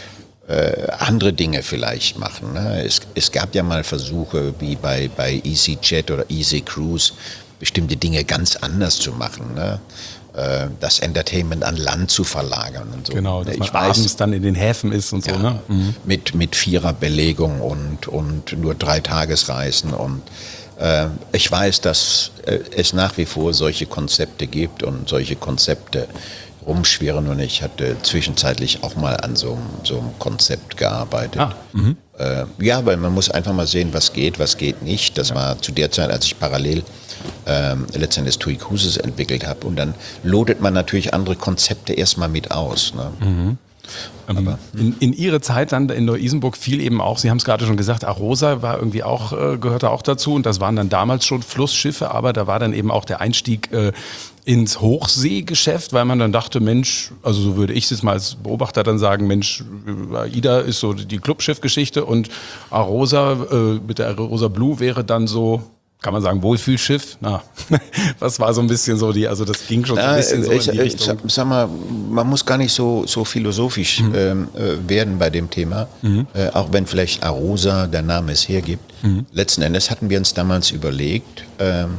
Äh, andere Dinge vielleicht machen. Ne? Es, es gab ja mal Versuche, wie bei, bei EasyJet oder Easy Cruise, bestimmte Dinge ganz anders zu machen. Ne? Äh, das Entertainment an Land zu verlagern und so. Genau, dass man ich weiß, abends dann in den Häfen ist und ja, so. Ne? Mhm. Mit, mit Viererbelegung und, und nur drei Tagesreisen. Und äh, ich weiß, dass äh, es nach wie vor solche Konzepte gibt und solche Konzepte rumschwirren und ich hatte zwischenzeitlich auch mal an so, so einem Konzept gearbeitet. Ah, äh, ja, weil man muss einfach mal sehen, was geht, was geht nicht. Das ja. war zu der Zeit, als ich parallel ähm, letztendlich TUI Cruises entwickelt habe und dann lotet man natürlich andere Konzepte erstmal mit aus. Ne? Mhm. Aber, in, in Ihre Zeit dann in Neu-Isenburg fiel eben auch, Sie haben es gerade schon gesagt, Arosa war irgendwie auch, äh, gehörte auch dazu und das waren dann damals schon Flussschiffe, aber da war dann eben auch der Einstieg äh, ins Hochseegeschäft, weil man dann dachte, Mensch, also so würde ich es jetzt mal als Beobachter dann sagen, Mensch, AIDA ist so die Clubschiffgeschichte und Arosa äh, mit der Arosa Blue wäre dann so, kann man sagen, Wohlfühlschiff? Na, was war so ein bisschen so die, also das ging schon so ein bisschen so in die Richtung. Ich sag mal, man muss gar nicht so, so philosophisch mhm. ähm, äh, werden bei dem Thema, mhm. äh, auch wenn vielleicht Arosa der Name es hergibt. Mhm. Letzten Endes hatten wir uns damals überlegt, ähm,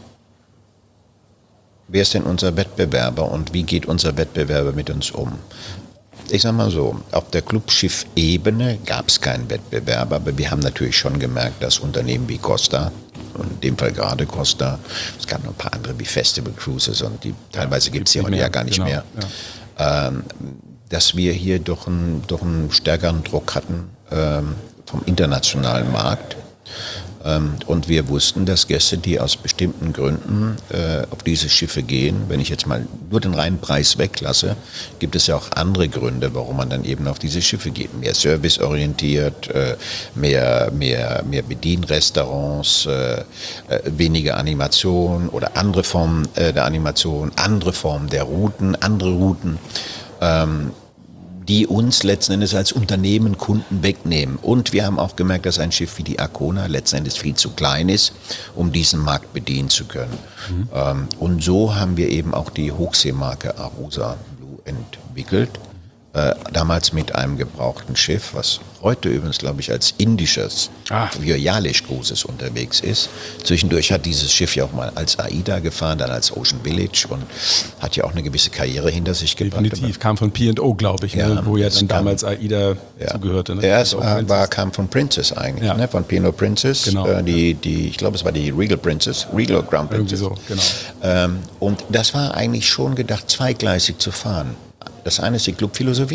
wer ist denn unser Wettbewerber und wie geht unser Wettbewerber mit uns um? Ich sag mal so, auf der Clubschiff-Ebene gab es keinen Wettbewerber, aber wir haben natürlich schon gemerkt, dass Unternehmen wie Costa, und in dem Fall gerade Costa, es gab noch ein paar andere wie Festival Cruises und die teilweise gibt es hier heute ja gar nicht genau, mehr, ja. ähm, dass wir hier doch, ein, doch einen stärkeren Druck hatten ähm, vom internationalen Markt. Und wir wussten, dass Gäste, die aus bestimmten Gründen äh, auf diese Schiffe gehen, wenn ich jetzt mal nur den reinen Preis weglasse, gibt es ja auch andere Gründe, warum man dann eben auf diese Schiffe geht. Mehr serviceorientiert, äh, mehr, mehr, mehr Bedienrestaurants, äh, äh, weniger Animation oder andere Formen äh, der Animation, andere Formen der Routen, andere Routen. Ähm, die uns letzten Endes als Unternehmen Kunden wegnehmen. Und wir haben auch gemerkt, dass ein Schiff wie die Arkona letzten Endes viel zu klein ist, um diesen Markt bedienen zu können. Mhm. Ähm, und so haben wir eben auch die Hochseemarke Arosa Blue entwickelt. Äh, damals mit einem gebrauchten Schiff, was heute übrigens, glaube ich, als indisches ah. Vioyalish Cruises unterwegs ist. Zwischendurch hat dieses Schiff ja auch mal als AIDA gefahren, dann als Ocean Village und hat ja auch eine gewisse Karriere hinter sich gebracht. Definitiv, kam von P and O, glaube ich, ja, ne? Wo ja dann kam, damals AIDA ja. zugehörte. Ne? Ja, es war, war, kam von Princess eigentlich, ja. ne? Von P and O Princess. Genau. Äh, die, die, ich glaube, es war die Regal Princess, Regal Ground Princess. Irgendwie so, genau. Ähm, und das war eigentlich schon gedacht, zweigleisig zu fahren. Das eine ist die Clubphilosophie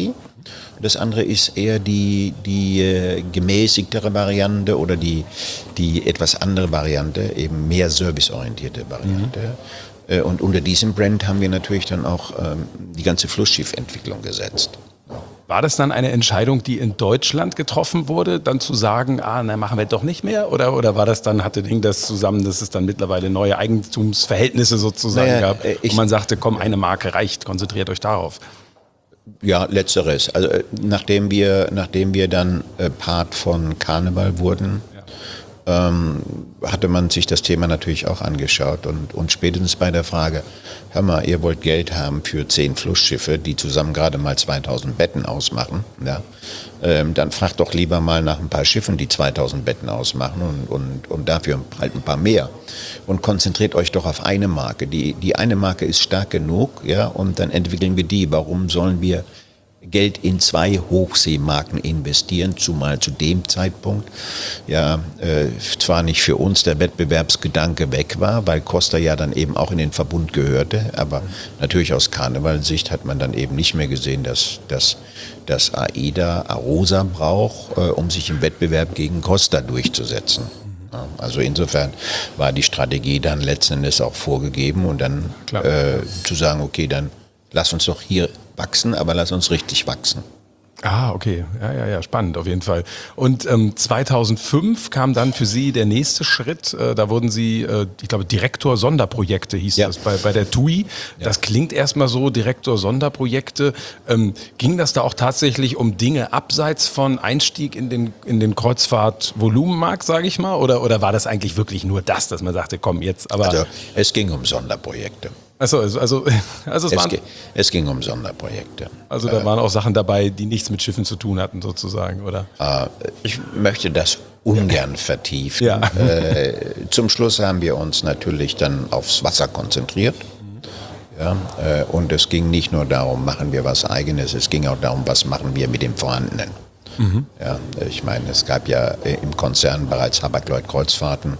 Das andere ist eher die, die äh, gemäßigtere Variante oder die, die etwas andere Variante, eben mehr serviceorientierte Variante. Mhm. Äh, und unter diesem Brand haben wir natürlich dann auch ähm, die ganze Flussschiffentwicklung gesetzt. War das dann eine Entscheidung, die in Deutschland getroffen wurde, dann zu sagen, ah, na, machen wir doch nicht mehr? Oder, oder war das dann, hatte hing das zusammen, dass es dann mittlerweile neue Eigentumsverhältnisse sozusagen naja, gab äh, und man sagte, komm, eine Marke reicht, konzentriert euch darauf? Ja, letzteres. Also äh, nachdem wir, nachdem wir dann äh, Part von Carnival wurden, ja. ähm, hatte man sich das Thema natürlich auch angeschaut und, und spätestens bei der Frage, hör mal, ihr wollt Geld haben für zehn Flussschiffe, die zusammen gerade mal zweitausend Betten ausmachen, ja, ähm, dann fragt doch lieber mal nach ein paar Schiffen, die zweitausend Betten ausmachen und, und, und dafür halt ein paar mehr und konzentriert euch doch auf eine Marke. Die, die eine Marke ist stark genug, ja, und dann entwickeln wir die. Warum sollen wir Geld in zwei Hochseemarken investieren, zumal zu dem Zeitpunkt ja äh, zwar nicht für uns der Wettbewerbsgedanke weg war, weil Costa ja dann eben auch in den Verbund gehörte, aber natürlich aus Karnevalssicht hat man dann eben nicht mehr gesehen, dass, dass, dass AIDA Arosa braucht, äh, um sich im Wettbewerb gegen Costa durchzusetzen. Ja, also insofern war die Strategie dann letzten Endes auch vorgegeben und dann äh, zu sagen, okay, dann lass uns doch hier wachsen, aber lass uns richtig wachsen. Ah, okay. Ja, ja, ja, spannend auf jeden Fall. Und ähm, zweitausendfünf kam dann für Sie der nächste Schritt. Äh, da wurden Sie, äh, ich glaube, Direktor Sonderprojekte hieß ja. das bei, bei der T U I. Ja. Das klingt erstmal so, Direktor Sonderprojekte. Ähm, ging das da auch tatsächlich um Dinge abseits von Einstieg in den, in den Kreuzfahrt-Volumenmarkt, sage ich mal? Oder, oder war das eigentlich wirklich nur das, dass man sagte, komm jetzt, aber... Also es ging um Sonderprojekte. Achso, also, also, also es, es, waren, ge, es ging um Sonderprojekte. Also da waren auch Sachen dabei, die nichts mit Schiffen zu tun hatten sozusagen, oder? Äh, ich möchte das ungern ja. vertiefen. Ja. Äh, zum Schluss haben wir uns natürlich dann aufs Wasser konzentriert. Mhm. Ja, äh, und es ging nicht nur darum, machen wir was Eigenes, es ging auch darum, was machen wir mit dem Vorhandenen. Mhm. Ja, ich meine, es gab ja im Konzern bereits Hapag-Lloyd-Kreuzfahrten.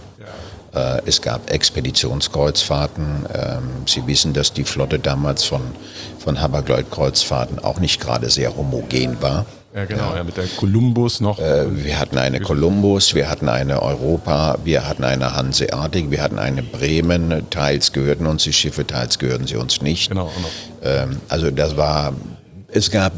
Es gab Expeditionskreuzfahrten. Sie wissen, dass die Flotte damals von, von Hapag-Lloyd-Kreuzfahrten auch nicht gerade sehr homogen war. Ja, genau, ja, mit der Columbus noch. Wir hatten eine Columbus, wir hatten eine Europa, wir hatten eine Hanseatic, wir hatten eine Bremen. Teils gehörten uns die Schiffe, teils gehörten sie uns nicht. Genau. Also das war, es gab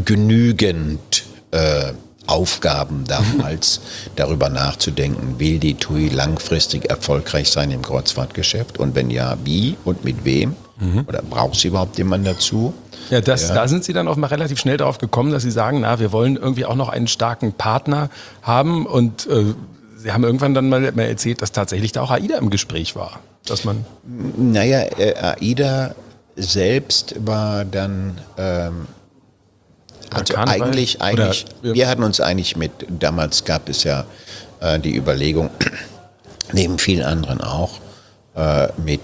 genügend äh, Aufgaben damals, darüber nachzudenken, will die T U I langfristig erfolgreich sein im Kreuzfahrtgeschäft und wenn ja, wie und mit wem? Mhm. Oder braucht sie überhaupt jemanden dazu? Ja, das, ja, da sind Sie dann auch mal relativ schnell darauf gekommen, dass Sie sagen, na, wir wollen irgendwie auch noch einen starken Partner haben und äh, Sie haben irgendwann dann mal erzählt, dass tatsächlich da auch AIDA im Gespräch war, dass man... Naja, äh, AIDA selbst war dann... Ähm, Also eigentlich, eigentlich Oder, wir hatten uns eigentlich mit, damals gab es ja äh, die Überlegung, neben vielen anderen auch, äh, mit,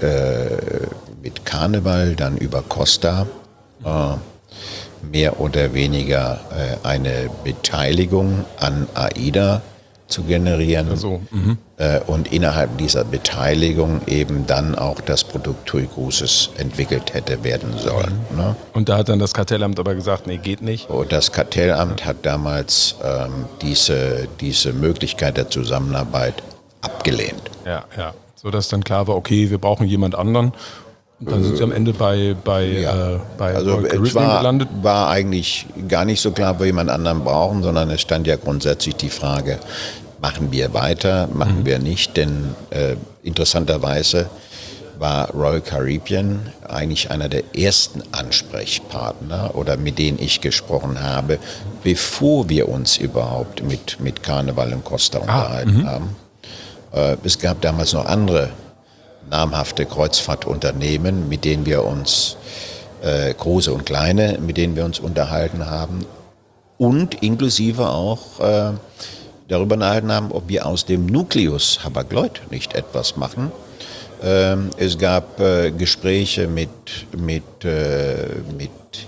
äh, mit Carnival, dann über Costa, äh, mehr oder weniger äh, eine Beteiligung an AIDA zu generieren. Also, mhm. äh, und innerhalb dieser Beteiligung eben dann auch das Produkt T U I Cruises entwickelt hätte werden sollen. Mhm. Ne? Und da hat dann das Kartellamt aber gesagt, nee, geht nicht. Und das Kartellamt hat damals ähm, diese, diese Möglichkeit der Zusammenarbeit abgelehnt. Ja, ja. So dass dann klar war, okay, wir brauchen jemand anderen. Und dann sind Sie am Ende bei, bei, ja. äh, bei also es war, gelandet? war eigentlich gar nicht so klar, ob wir jemand anderen brauchen, sondern es stand ja grundsätzlich die Frage, machen wir weiter, machen mhm. wir nicht, denn äh, interessanterweise war Royal Caribbean eigentlich einer der ersten Ansprechpartner oder mit denen ich gesprochen habe, bevor wir uns überhaupt mit, mit Carnival und Costa unterhalten ah, haben. Äh, es gab damals noch andere namhafte Kreuzfahrtunternehmen, mit denen wir uns, äh, große und kleine, mit denen wir uns unterhalten haben und inklusive auch äh, darüber unterhalten haben, ob wir aus dem Nukleus Hapag-Lloyd nicht etwas machen. Ähm, es gab äh, Gespräche mit, mit, äh, mit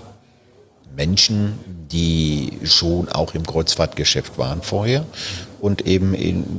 Menschen, die schon auch im Kreuzfahrtgeschäft waren vorher und eben in,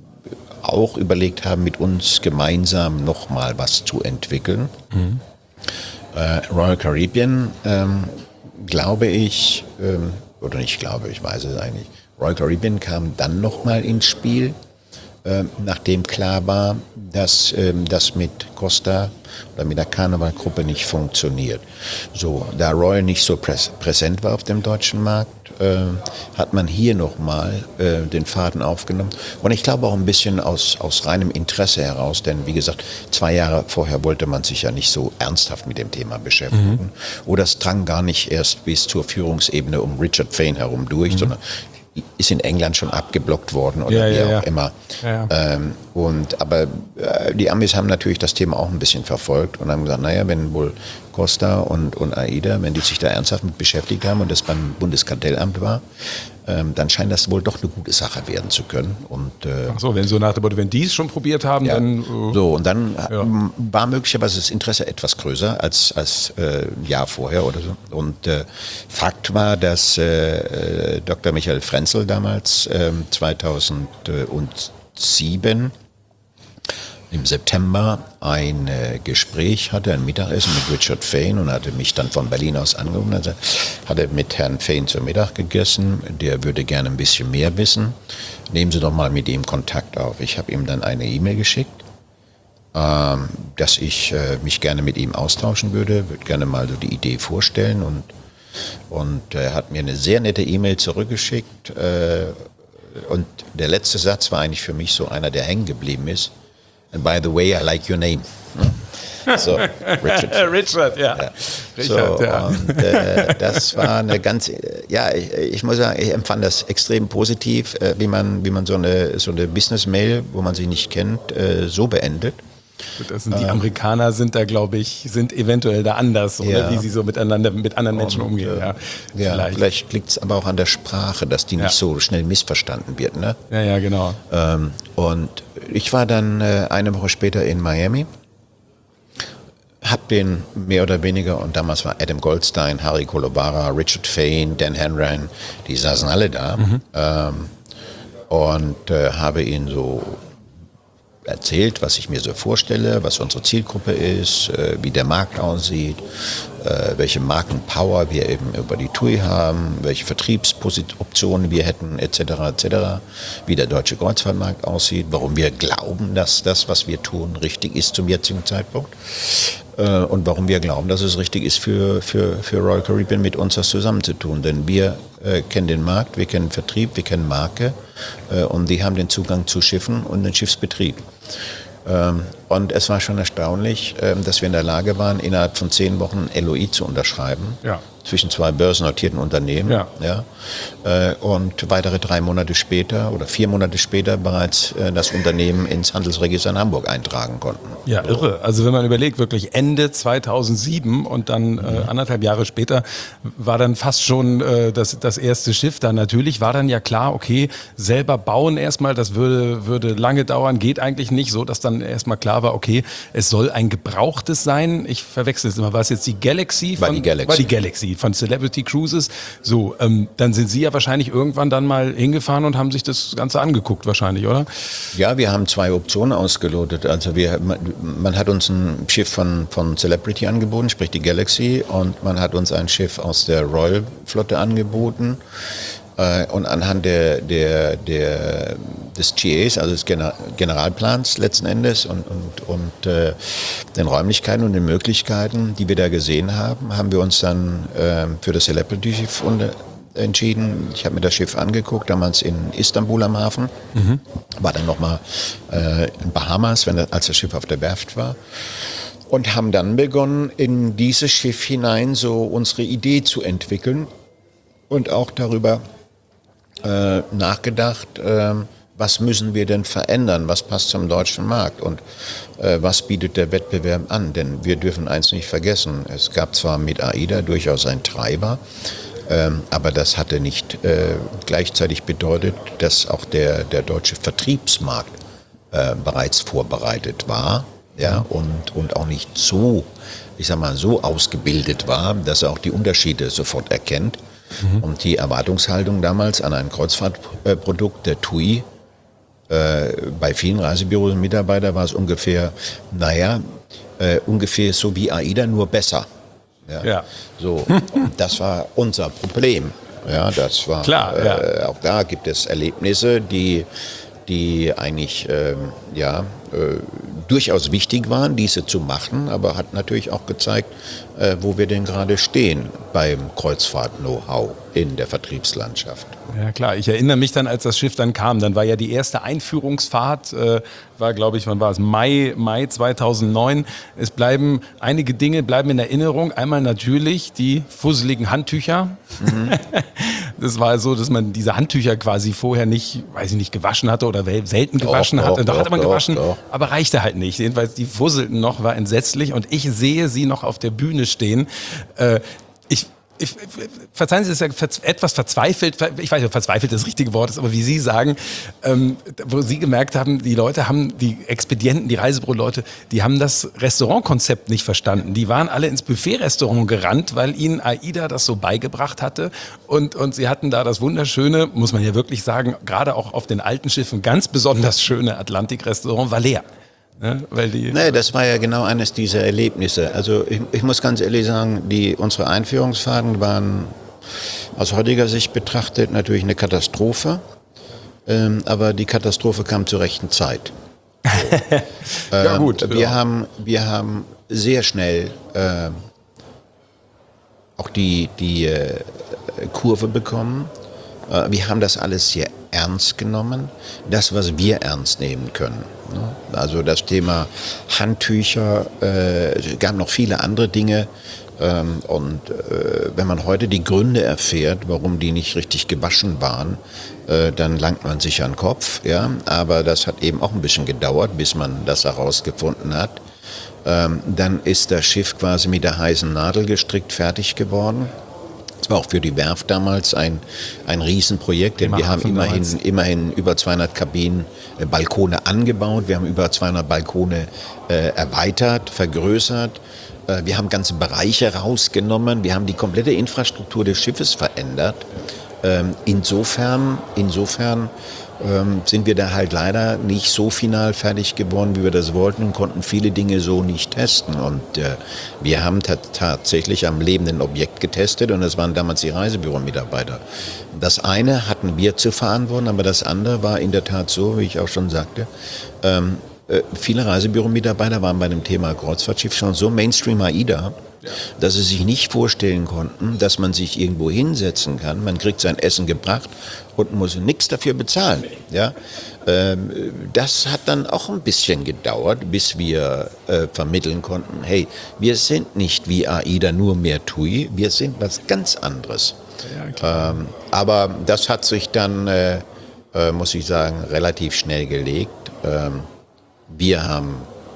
auch überlegt haben, mit uns gemeinsam nochmal was zu entwickeln. Mhm. Äh, Royal Caribbean ähm, glaube ich, ähm, oder nicht glaube, ich weiß es eigentlich, Royal Caribbean kam dann nochmal ins Spiel, äh, nachdem klar war, dass ähm, das mit Costa oder mit der Carnival-Gruppe nicht funktioniert. So, da Royal nicht so präs- präsent war auf dem deutschen Markt, äh, hat man hier nochmal äh, den Faden aufgenommen. Und ich glaube auch ein bisschen aus, aus reinem Interesse heraus, denn wie gesagt, zwei Jahre vorher wollte man sich ja nicht so ernsthaft mit dem Thema beschäftigen. Mhm. Oder es drang gar nicht erst bis zur Führungsebene um Richard Fane herum durch, mhm. sondern ist in England schon abgeblockt worden oder ja, wie ja, auch ja. immer. Ja. Ähm, und, aber äh, die Amis haben natürlich das Thema auch ein bisschen verfolgt und haben gesagt, naja, wenn wohl Costa und, und AIDA, wenn die sich da ernsthaft mit beschäftigt haben und das beim Bundeskartellamt war, ähm, dann scheint das wohl doch eine gute Sache werden zu können. Und, äh, Ach so, wenn so nach dem Motto, wenn die es schon probiert haben, ja, dann... Uh, so, und dann ja. war möglicherweise das Interesse etwas größer als, als äh, ein Jahr vorher oder so. Und äh, Fakt war, dass äh, Doktor Michael Frenzel damals äh, zweitausendsieben im September ein äh, Gespräch hatte, ein Mittagessen mit Richard Fane und hatte mich dann von Berlin aus angerufen. Also hatte mit Herrn Fane zu Mittag gegessen, der würde gerne ein bisschen mehr wissen. Nehmen Sie doch mal mit ihm Kontakt auf. Ich habe ihm dann eine E-Mail geschickt, ähm, dass ich äh, mich gerne mit ihm austauschen würde, würde gerne mal so die Idee vorstellen und, und er hat mir eine sehr nette E-Mail zurückgeschickt äh, und der letzte Satz war eigentlich für mich so einer, der hängen geblieben ist. And by the way, I like your name. So, Richard. Richard, ja. ja. Richard, so, ja. Und, äh, das war eine ganz, ja, ich, ich muss sagen, ich empfand das extrem positiv, äh, wie man, wie man so eine, so eine Business-Mail, wo man sie nicht kennt, äh, so beendet. Das sind die ähm, Amerikaner sind da, glaube ich, sind eventuell da anders, oder ja. wie sie so miteinander, mit anderen Menschen und, umgehen. Ja, ja, vielleicht, vielleicht liegt es aber auch an der Sprache, dass die nicht ja. so schnell missverstanden wird. Ne? Ja, ja, genau. Ähm, und ich war dann äh, eine Woche später in Miami, hab den mehr oder weniger, und damals war Adam Goldstein, Harry Kolobara, Richard Fane, Dan Hanrahan, die saßen alle da, mhm. ähm, und äh, habe ihn so erzählt, was ich mir so vorstelle, was unsere Zielgruppe ist, äh, wie der Markt aussieht, äh, welche Markenpower wir eben über die T U I haben, welche Vertriebsoptionen wir hätten, et cetera et cetera, wie der deutsche Kreuzfahrtmarkt aussieht, warum wir glauben, dass das, was wir tun, richtig ist zum jetzigen Zeitpunkt äh, und warum wir glauben, dass es richtig ist für, für, für Royal Caribbean mit uns das zusammenzutun. Denn wir äh, kennen den Markt, wir kennen Vertrieb, wir kennen Marke äh, und die haben den Zugang zu Schiffen und den Schiffsbetrieb. Ähm, und es war schon erstaunlich, ähm, dass wir in der Lage waren, innerhalb von zehn Wochen ein L O I zu unterschreiben. Ja. Zwischen zwei börsennotierten Unternehmen. Ja. Ja, äh, und weitere drei Monate später oder vier Monate später bereits äh, das Unternehmen ins Handelsregister in Hamburg eintragen konnten. Ja, so. Irre. Also wenn man überlegt, wirklich Ende zweitausendsieben und dann mhm. äh, anderthalb Jahre später war dann fast schon äh, das, das erste Schiff da. Natürlich war dann ja klar, okay, selber bauen erstmal, das würde, würde lange dauern, geht eigentlich nicht, so dass dann erstmal klar war, okay, es soll ein gebrauchtes sein. Ich verwechsel es immer, war es jetzt die Galaxy? War die Galaxy. War die Galaxy von Celebrity Cruises. So, ähm, dann sind Sie ja wahrscheinlich irgendwann dann mal hingefahren und haben sich das Ganze angeguckt wahrscheinlich, oder? Ja, wir haben zwei Optionen ausgelotet. Also wir, man, man hat uns ein Schiff von, von Celebrity angeboten, sprich die Galaxy, und man hat uns ein Schiff aus der Royal Flotte angeboten. Und anhand der, der, der, des G As, also des Generalplans letzten Endes und, und, und äh, den Räumlichkeiten und den Möglichkeiten, die wir da gesehen haben, haben wir uns dann äh, für das Celebrity-Schiff entschieden. Ich habe mir das Schiff angeguckt, damals in Istanbul am Hafen, mhm. war dann nochmal äh, in Bahamas, wenn, als das Schiff auf der Werft war. Und haben dann begonnen, in dieses Schiff hinein so unsere Idee zu entwickeln und auch darüber Äh, nachgedacht, äh, was müssen wir denn verändern, was passt zum deutschen Markt und äh, was bietet der Wettbewerb an, denn wir dürfen eins nicht vergessen, es gab zwar mit AIDA durchaus einen Treiber, äh, aber das hatte nicht äh, gleichzeitig bedeutet, dass auch der, der deutsche Vertriebsmarkt äh, bereits vorbereitet war, ja, und, und auch nicht so, ich sag mal, so ausgebildet war, dass er auch die Unterschiede sofort erkennt. Mhm. Und die Erwartungshaltung damals an ein Kreuzfahrtprodukt der T U I, äh, bei vielen Reisebüros und Mitarbeitern war es ungefähr, naja, äh, ungefähr so wie AIDA, nur besser. Ja. Ja. So, und das war unser Problem. Ja, das war, Klar, ja. äh, auch da gibt es Erlebnisse, die, die eigentlich ähm, ja, äh, durchaus wichtig waren, diese zu machen, aber hat natürlich auch gezeigt, äh, wo wir denn gerade stehen beim Kreuzfahrt-Know-how in der Vertriebslandschaft. Ja klar, ich erinnere mich dann, als das Schiff dann kam, dann war ja die erste Einführungsfahrt, äh, war glaube ich, wann war es, Mai, Mai zweitausendneun. Es bleiben, einige Dinge bleiben in Erinnerung. Einmal natürlich die fusseligen Handtücher. Mhm. Das war so, dass man diese Handtücher quasi vorher nicht, weiß ich nicht, gewaschen hatte oder selten gewaschen doch, hatte. Doch, doch, hatte man doch, gewaschen, doch. aber reichte halt nicht. Jedenfalls, die fusselten noch, war entsetzlich und ich sehe sie noch auf der Bühne stehen. Äh, ich Ich, verzeihen Sie, das ist ja etwas verzweifelt, ich weiß nicht, ob verzweifelt das richtige Wort ist, aber wie Sie sagen, ähm, wo Sie gemerkt haben, die Leute haben, die Expedienten, die Reisebüro-Leute, die haben das Restaurantkonzept nicht verstanden. Die waren alle ins Buffet-Restaurant gerannt, weil ihnen AIDA das so beigebracht hatte und, und sie hatten da das wunderschöne, muss man ja wirklich sagen, gerade auch auf den alten Schiffen, ganz besonders schöne Atlantik-Restaurant war leer. Ja, weil die nee, das war ja genau eines dieser Erlebnisse. Also ich, ich muss ganz ehrlich sagen, die, unsere Einführungsfahrten waren aus heutiger Sicht betrachtet natürlich eine Katastrophe, ähm, aber die Katastrophe kam zur rechten Zeit. So. Ja gut. Ähm, wir, ja. haben, wir haben sehr schnell äh, auch die, die äh, Kurve bekommen. Äh, wir haben das alles sehr ernst genommen, das, was wir ernst nehmen können. Also das Thema Handtücher, äh, es gab noch viele andere Dinge. Ähm, und äh, wenn man heute die Gründe erfährt, warum die nicht richtig gewaschen waren, äh, dann langt man sich an den Kopf. Ja? Aber das hat eben auch ein bisschen gedauert, bis man das herausgefunden hat. Ähm, dann ist das Schiff quasi mit der heißen Nadel gestrickt fertig geworden. Das war auch für die Werft damals ein, ein Riesenprojekt, denn wir haben immerhin, immerhin über zweihundert Kabinen, äh, Balkone angebaut, wir haben über zweihundert Balkone äh, erweitert, vergrößert, äh, wir haben ganze Bereiche rausgenommen, wir haben die komplette Infrastruktur des Schiffes verändert. Ähm, insofern, insofern ähm, sind wir da halt leider nicht so final fertig geworden, wie wir das wollten und konnten viele Dinge so nicht testen. Und äh, wir haben tatsächlich am lebenden Objekt getestet und das waren damals die Reisebüro-Mitarbeiter. Das eine hatten wir zu verantworten, aber das andere war in der Tat so, wie ich auch schon sagte, ähm, äh, viele Reisebüro-Mitarbeiter waren bei dem Thema Kreuzfahrtschiff schon so Mainstream-AIDA, dass sie sich nicht vorstellen konnten, dass man sich irgendwo hinsetzen kann, man kriegt sein Essen gebracht und muss nichts dafür bezahlen. Ja? Ähm, das hat dann auch ein bisschen gedauert, bis wir äh, vermitteln konnten, hey, wir sind nicht wie AIDA nur mehr T U I, wir sind was ganz anderes. Ja, ähm, aber das hat sich dann, äh, äh, muss ich sagen, relativ schnell gelegt. Ähm, wir haben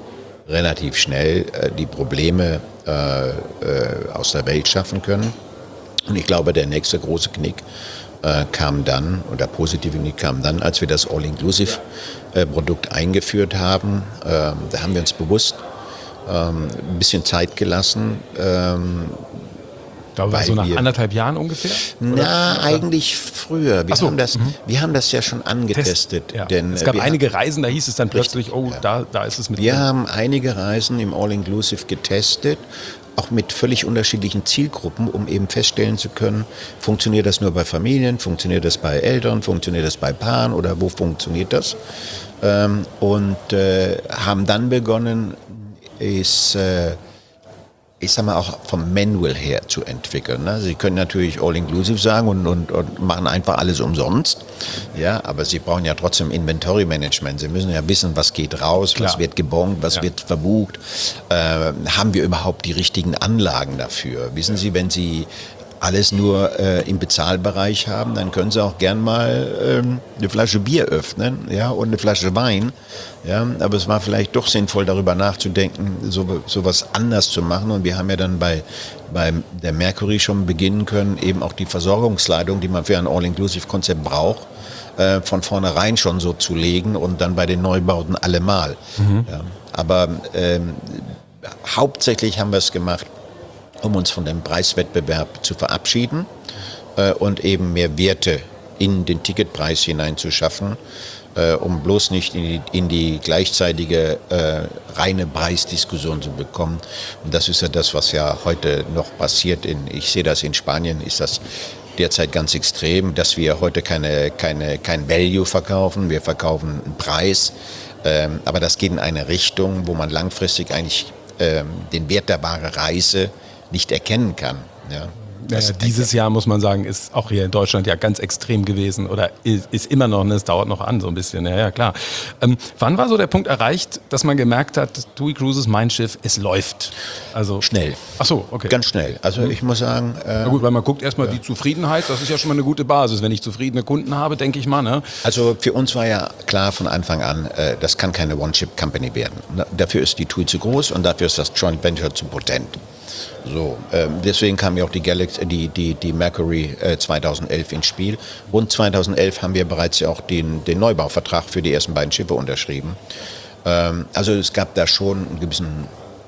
relativ schnell äh, die Probleme äh, äh, aus der Welt schaffen können. Und ich glaube, der nächste große Knick äh, kam dann, oder positive Knick kam dann, als wir das All-Inclusive-Produkt eingeführt haben. Ähm, da haben wir uns bewusst ähm, ein bisschen Zeit gelassen. Ähm, Ich glaube, so nach anderthalb Jahren ungefähr? Na, oder? Eigentlich früher. Wir, so, haben das, mhm. wir haben das ja schon angetestet. Test, ja. Denn es gab wir einige Reisen, da hieß es dann plötzlich, richtig, oh, ja. da, da ist es mit Wir drin. haben einige Reisen im All-Inclusive getestet, auch mit völlig unterschiedlichen Zielgruppen, um eben feststellen zu können, funktioniert das nur bei Familien, funktioniert das bei Eltern, funktioniert das bei Paaren oder wo funktioniert das? Ähm, und äh, haben dann begonnen, ist... Äh, ich sag mal, auch vom Manual her zu entwickeln. Ne? Sie können natürlich All-Inclusive sagen und, und, und machen einfach alles umsonst. Ja, aber Sie brauchen ja trotzdem Inventory-Management. Sie müssen ja wissen, was geht raus, Klar. was wird gebongt, was ja. wird verbucht. Äh, haben wir überhaupt die richtigen Anlagen dafür? Wissen Sie, wenn Sie alles nur äh, im Bezahlbereich haben, dann können Sie auch gern mal ähm, eine Flasche Bier öffnen, ja, und eine Flasche Wein. Ja, aber es war vielleicht doch sinnvoll, darüber nachzudenken, so, so was anders zu machen. Und wir haben ja dann bei, bei der Mercury schon beginnen können, eben auch die Versorgungsleitung, die man für ein All-Inclusive-Konzept braucht, äh, von vornherein schon so zu legen und dann bei den Neubauten allemal. Mhm. Ja, aber ähm, hauptsächlich haben wir es gemacht, um uns von dem Preiswettbewerb zu verabschieden äh, und eben mehr Werte in den Ticketpreis hineinzuschaffen. äh, um bloß nicht in die, in die gleichzeitige äh, reine Preisdiskussion zu bekommen. Und das ist ja das, was ja heute noch passiert. In, ich sehe das in Spanien, ist das derzeit ganz extrem, dass wir heute keine, keine, kein Value verkaufen, wir verkaufen einen Preis, ähm, aber das geht in eine Richtung, wo man langfristig eigentlich ähm, den Wert der wahre Reise nicht erkennen kann. Ja. Naja, dieses Jahr, muss man sagen, ist auch hier in Deutschland ja ganz extrem gewesen oder ist, ist immer noch, ne, es dauert noch an so ein bisschen, ja, ja klar. Ähm, wann war so der Punkt erreicht, dass man gemerkt hat, TUI Cruises, mein Schiff, es läuft? Also schnell. Ach so, okay. Ganz schnell. Also ich muss sagen... Äh, Na gut, weil man guckt erstmal ja. die Zufriedenheit, das ist ja schon mal eine gute Basis. Wenn ich zufriedene Kunden habe, denke ich mal. Ne? Also für uns war ja klar von Anfang an, äh, das kann keine One-Ship-Company werden. Dafür ist die TUI zu groß und dafür ist das Joint Venture zu potent. So, äh, deswegen kam ja auch die, Galaxy, die, die, die Mercury äh, zweitausendelf ins Spiel. Und zweitausendelf haben wir bereits ja auch den, den Neubauvertrag für die ersten beiden Schiffe unterschrieben. Ähm, also es gab da schon einen gewissen,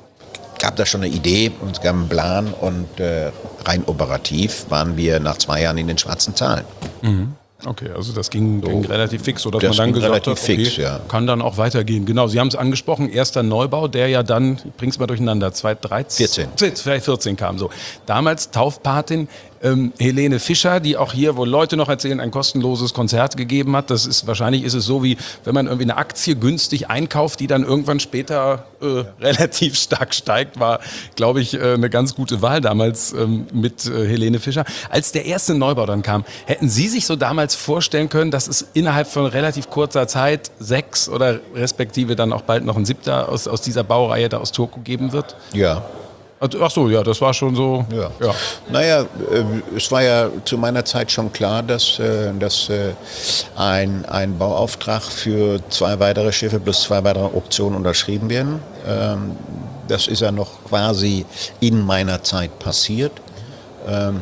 gab da schon eine Idee und es gab einen Plan und äh, rein operativ waren wir nach zwei Jahren in den schwarzen Zahlen. Mhm. Okay, also das ging, so, ging relativ fix, sodass man dann gesagt hat, okay, fix, ja. kann dann auch weitergehen. Genau, Sie haben es angesprochen, erster Neubau, der ja dann, ich bring's mal durcheinander, zweitausenddreizehn, vierzehn vierzehn kam so. Damals Taufpatin ähm, Helene Fischer, die auch hier, wo Leute noch erzählen, ein kostenloses Konzert gegeben hat. Das ist, wahrscheinlich ist es so, wie wenn man irgendwie eine Aktie günstig einkauft, die dann irgendwann später äh, relativ stark steigt, war, glaube ich, äh, eine ganz gute Wahl damals ähm, mit äh, Helene Fischer. Als der erste Neubau dann kam, hätten Sie sich so damals vorstellen können, dass es innerhalb von relativ kurzer Zeit sechs oder respektive dann auch bald noch ein siebter aus, aus dieser Baureihe da aus Turku geben wird? Ja. Ach so, ja, das war schon so. Ja. Ja. Naja, äh, es war ja zu meiner Zeit schon klar, dass, äh, dass äh, ein, ein Bauauftrag für zwei weitere Schiffe plus zwei weitere Optionen unterschrieben werden. Ähm, das ist ja noch quasi in meiner Zeit passiert. Ähm,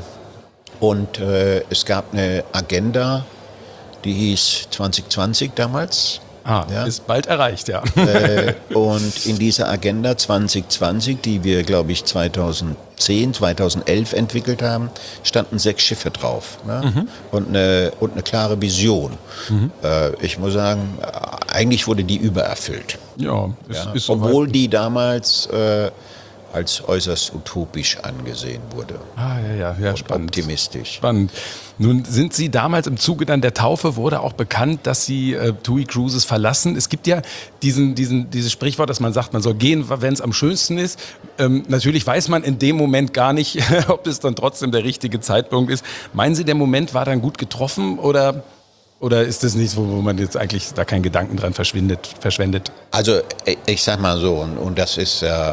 und äh, es gab eine Agenda, die hieß zwanzig zwanzig damals. Ah, ja. Ist bald erreicht, ja. Äh, und in dieser Agenda zwanzig zwanzig, die wir, glaube ich, zweitausendzehn, zweitausendelf entwickelt haben, standen sechs Schiffe drauf. Ne? Mhm. Und, eine, und eine klare Vision. Mhm. Äh, ich muss sagen, eigentlich wurde die übererfüllt. Ja, ist, ja? ist Obwohl die damals äh, als äußerst utopisch angesehen wurde. Ah, ja, ja, ja, spannend. Optimistisch. Spannend. Nun sind Sie damals im Zuge dann der Taufe, wurde auch bekannt, dass Sie äh, TUI Cruises verlassen. Es gibt ja diesen, diesen, dieses Sprichwort, dass man sagt, man soll gehen, wenn es am schönsten ist. Ähm, natürlich weiß man in dem Moment gar nicht, ob es dann trotzdem der richtige Zeitpunkt ist. Meinen Sie, der Moment war dann gut getroffen oder... Oder ist das nichts, wo man jetzt eigentlich da keinen Gedanken dran verschwindet, verschwendet? Also ich, ich sag mal so, und, und das ist, äh, äh,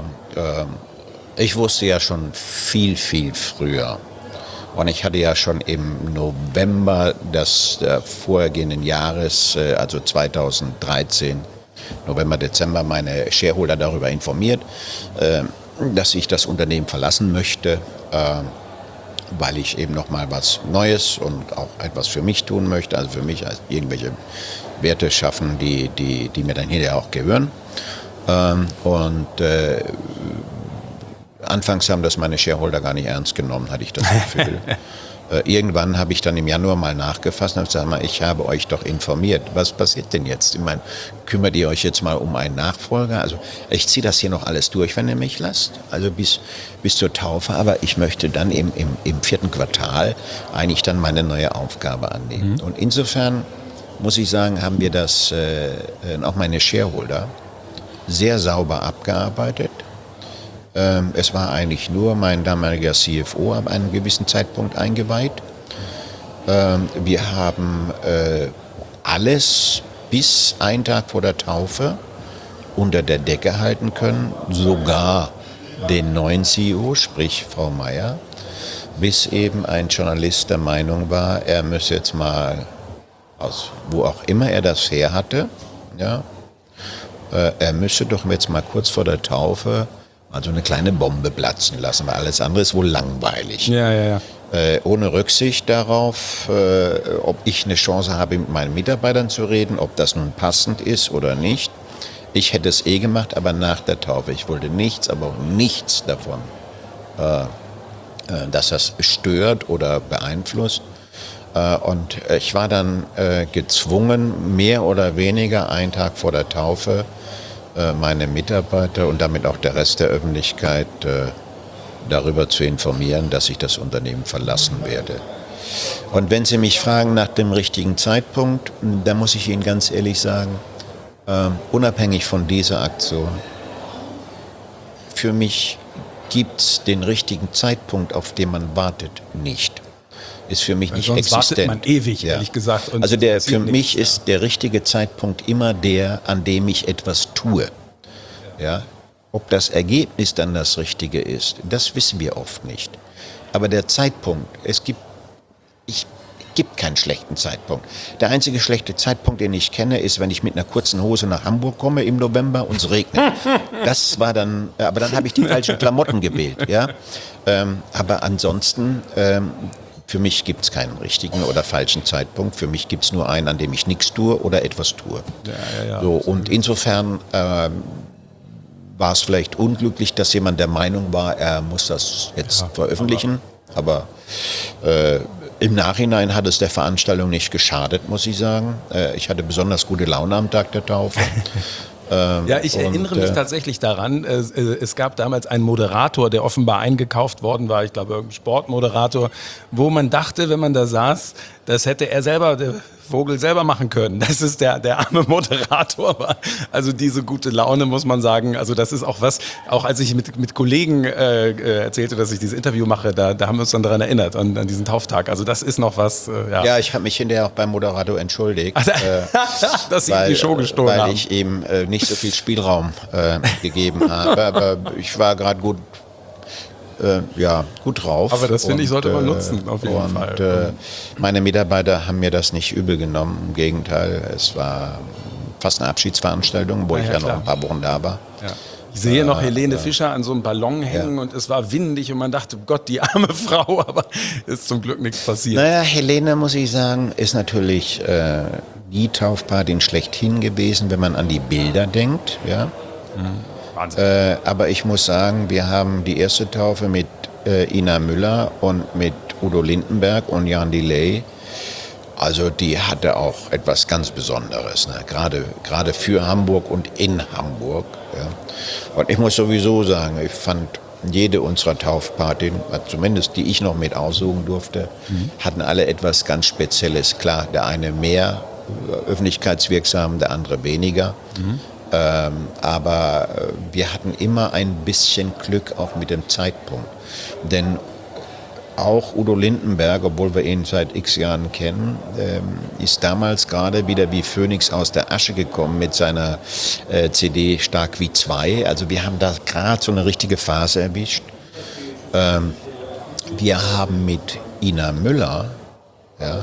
ich wusste ja schon viel, viel früher. Und ich hatte ja schon im November des äh, vorhergehenden Jahres, äh, also zweitausenddreizehn, November, Dezember, meine Shareholder darüber informiert, äh, dass ich das Unternehmen verlassen möchte. Äh, weil ich eben noch mal was Neues und auch etwas für mich tun möchte, also für mich als irgendwelche Werte schaffen, die, die, die mir dann hinterher auch gehören. Ähm, und äh, anfangs haben das meine Shareholder gar nicht ernst genommen, hatte ich das Gefühl. äh, irgendwann habe ich dann im Januar mal nachgefasst und habe gesagt, ich habe euch doch informiert. Was passiert denn jetzt? Ich meine, kümmert ihr euch jetzt mal um einen Nachfolger? Also ich ziehe das hier noch alles durch, wenn ihr mich lasst, also bis, bis zur Taufe, aber ich möchte dann im, im, im vierten Quartal eigentlich dann meine neue Aufgabe annehmen. Mhm. Und insofern muss ich sagen, haben wir das, äh, auch meine Shareholder, sehr sauber abgearbeitet. Ähm, es war eigentlich nur mein damaliger C F O ab einem gewissen Zeitpunkt eingeweiht. Ähm, wir haben äh, alles bis einen Tag vor der Taufe unter der Decke halten können, sogar den neuen C E O, sprich Frau Meier, bis eben ein Journalist der Meinung war, er müsse jetzt mal, aus wo auch immer er das her hatte, ja, äh, er müsse doch jetzt mal kurz vor der Taufe also eine kleine Bombe platzen lassen, weil alles andere ist wohl langweilig. Ja, ja, ja. Äh, ohne Rücksicht darauf, äh, ob ich eine Chance habe, mit meinen Mitarbeitern zu reden, ob das nun passend ist oder nicht. Ich hätte es eh gemacht, aber nach der Taufe. Ich wollte nichts, aber auch nichts davon, äh, äh, dass das stört oder beeinflusst. Und ich war dann gezwungen, mehr oder weniger einen Tag vor der Taufe meine Mitarbeiter und damit auch der Rest der Öffentlichkeit darüber zu informieren, dass ich das Unternehmen verlassen werde. Und wenn Sie mich fragen nach dem richtigen Zeitpunkt, dann muss ich Ihnen ganz ehrlich sagen, äh, unabhängig von dieser Aktion, für mich gibt es den richtigen Zeitpunkt, auf den man wartet, nicht. Ist für mich Weil nicht sonst existent. wartet man ewig, ja. ehrlich gesagt. Und also der, für nichts, mich ja. ist der richtige Zeitpunkt immer der, an dem ich etwas tue. Ja. Ob das Ergebnis dann das Richtige ist, das wissen wir oft nicht. Aber der Zeitpunkt, es gibt, ich, gibt keinen schlechten Zeitpunkt. Der einzige schlechte Zeitpunkt, den ich kenne, ist, wenn ich mit einer kurzen Hose nach Hamburg komme im November und es regnet. Das war dann, aber dann habe ich die falschen Klamotten gewählt. Ja? Ähm, aber ansonsten, ähm, für mich gibt es keinen richtigen oder falschen Zeitpunkt. Für mich gibt es nur einen, an dem ich nichts tue oder etwas tue. Ja, ja, ja, so, und insofern ähm, war es vielleicht unglücklich, dass jemand der Meinung war, er muss das jetzt ja, veröffentlichen. Aber, aber äh, im Nachhinein hat es der Veranstaltung nicht geschadet, muss ich sagen. Äh, ich hatte besonders gute Laune am Tag der Taufe. ähm, ja, ich und, erinnere mich äh, tatsächlich daran, äh, es gab damals einen Moderator, der offenbar eingekauft worden war, ich glaube irgendein Sportmoderator, wo man dachte, wenn man da saß, das hätte er selber, der Vogel selber machen können. Das ist der, der arme Moderator. Also diese gute Laune, muss man sagen. Also das ist auch was, auch als ich mit, mit Kollegen äh, erzählte, dass ich dieses Interview mache, da, da haben wir uns dann daran erinnert, an, an diesen Tauftag. Also das ist noch was, äh, ja. Ja, ich habe mich hinterher auch beim Moderator entschuldigt, äh, dass Sie weil, ihm die Show gestohlen weil haben. Weil ich ihm äh, nicht so viel Spielraum äh, gegeben habe. Aber ich war gerade gut Äh, ja, gut drauf. Aber das finde ich, sollte man äh, nutzen, auf jeden und, Fall. Äh, meine Mitarbeiter haben mir das nicht übel genommen. Im Gegenteil, es war fast eine Abschiedsveranstaltung, wo ja, ich ja, ja klar. noch ein paar Wochen da war. Ja. Ich sehe noch äh, Helene äh, Fischer an so einem Ballon hängen ja. und es war windig und man dachte, Gott, die arme Frau, aber ist zum Glück nichts passiert. Naja, Helene, muss ich sagen, ist natürlich äh, die Taufpatin schlechthin gewesen, wenn man an die Bilder denkt. Ja. Mhm. Wahnsinn. Äh, aber ich muss sagen, wir haben die erste Taufe mit äh, Ina Müller und mit Udo Lindenberg und Jan Delay. Also die hatte auch etwas ganz Besonderes, ne? gerade, gerade für Hamburg und in Hamburg. Ja. Und ich muss sowieso sagen, ich fand jede unserer Taufpatin, zumindest die ich noch mit aussuchen durfte, mhm. hatten alle etwas ganz Spezielles. Klar, der eine mehr öffentlichkeitswirksam, der andere weniger. Mhm. Ähm, aber wir hatten immer ein bisschen Glück auch mit dem Zeitpunkt. Denn auch Udo Lindenberg, obwohl wir ihn seit x Jahren kennen, ähm, ist damals gerade wieder wie Phönix aus der Asche gekommen mit seiner äh, C D Stark wie zwei. Also wir haben da gerade so eine richtige Phase erwischt. Ähm, wir haben mit Ina Müller, ja,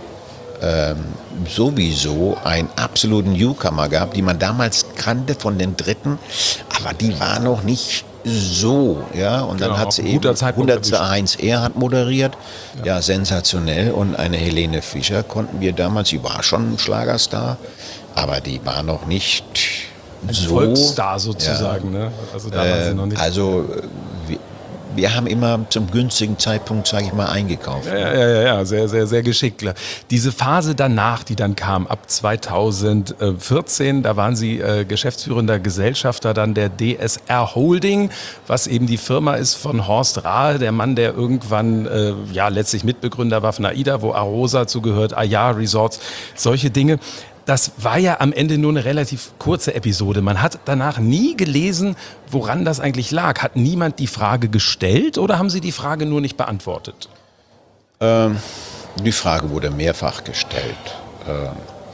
ähm, sowieso einen absoluten Newcomer gehabt, die man damals kannte von den Dritten, aber die war noch nicht so, ja, und dann genau, hat sie eben hunderteins er hat moderiert, ja. ja, sensationell, und eine Helene Fischer konnten wir damals, sie war schon ein Schlagerstar, aber die war noch nicht ein so. Volksstar sozusagen, ja. ne? Also da war äh, sie noch nicht. Also wir, wir haben immer zum günstigen Zeitpunkt, sage ich mal, eingekauft. Ja, ja, ja, ja, sehr, sehr, sehr geschickt. Diese Phase danach, die dann kam, ab zweitausendvierzehn, da waren Sie äh, geschäftsführender Gesellschafter dann der D S R Holding, was eben die Firma ist von Horst Rahe, der Mann, der irgendwann äh, ja letztlich Mitbegründer war von AIDA, wo Arosa zugehört, Aya Resorts, solche Dinge. Das war ja am Ende nur eine relativ kurze Episode. Man hat danach nie gelesen, woran das eigentlich lag. Hat niemand die Frage gestellt oder haben Sie die Frage nur nicht beantwortet? Ähm, die Frage wurde mehrfach gestellt. Ähm,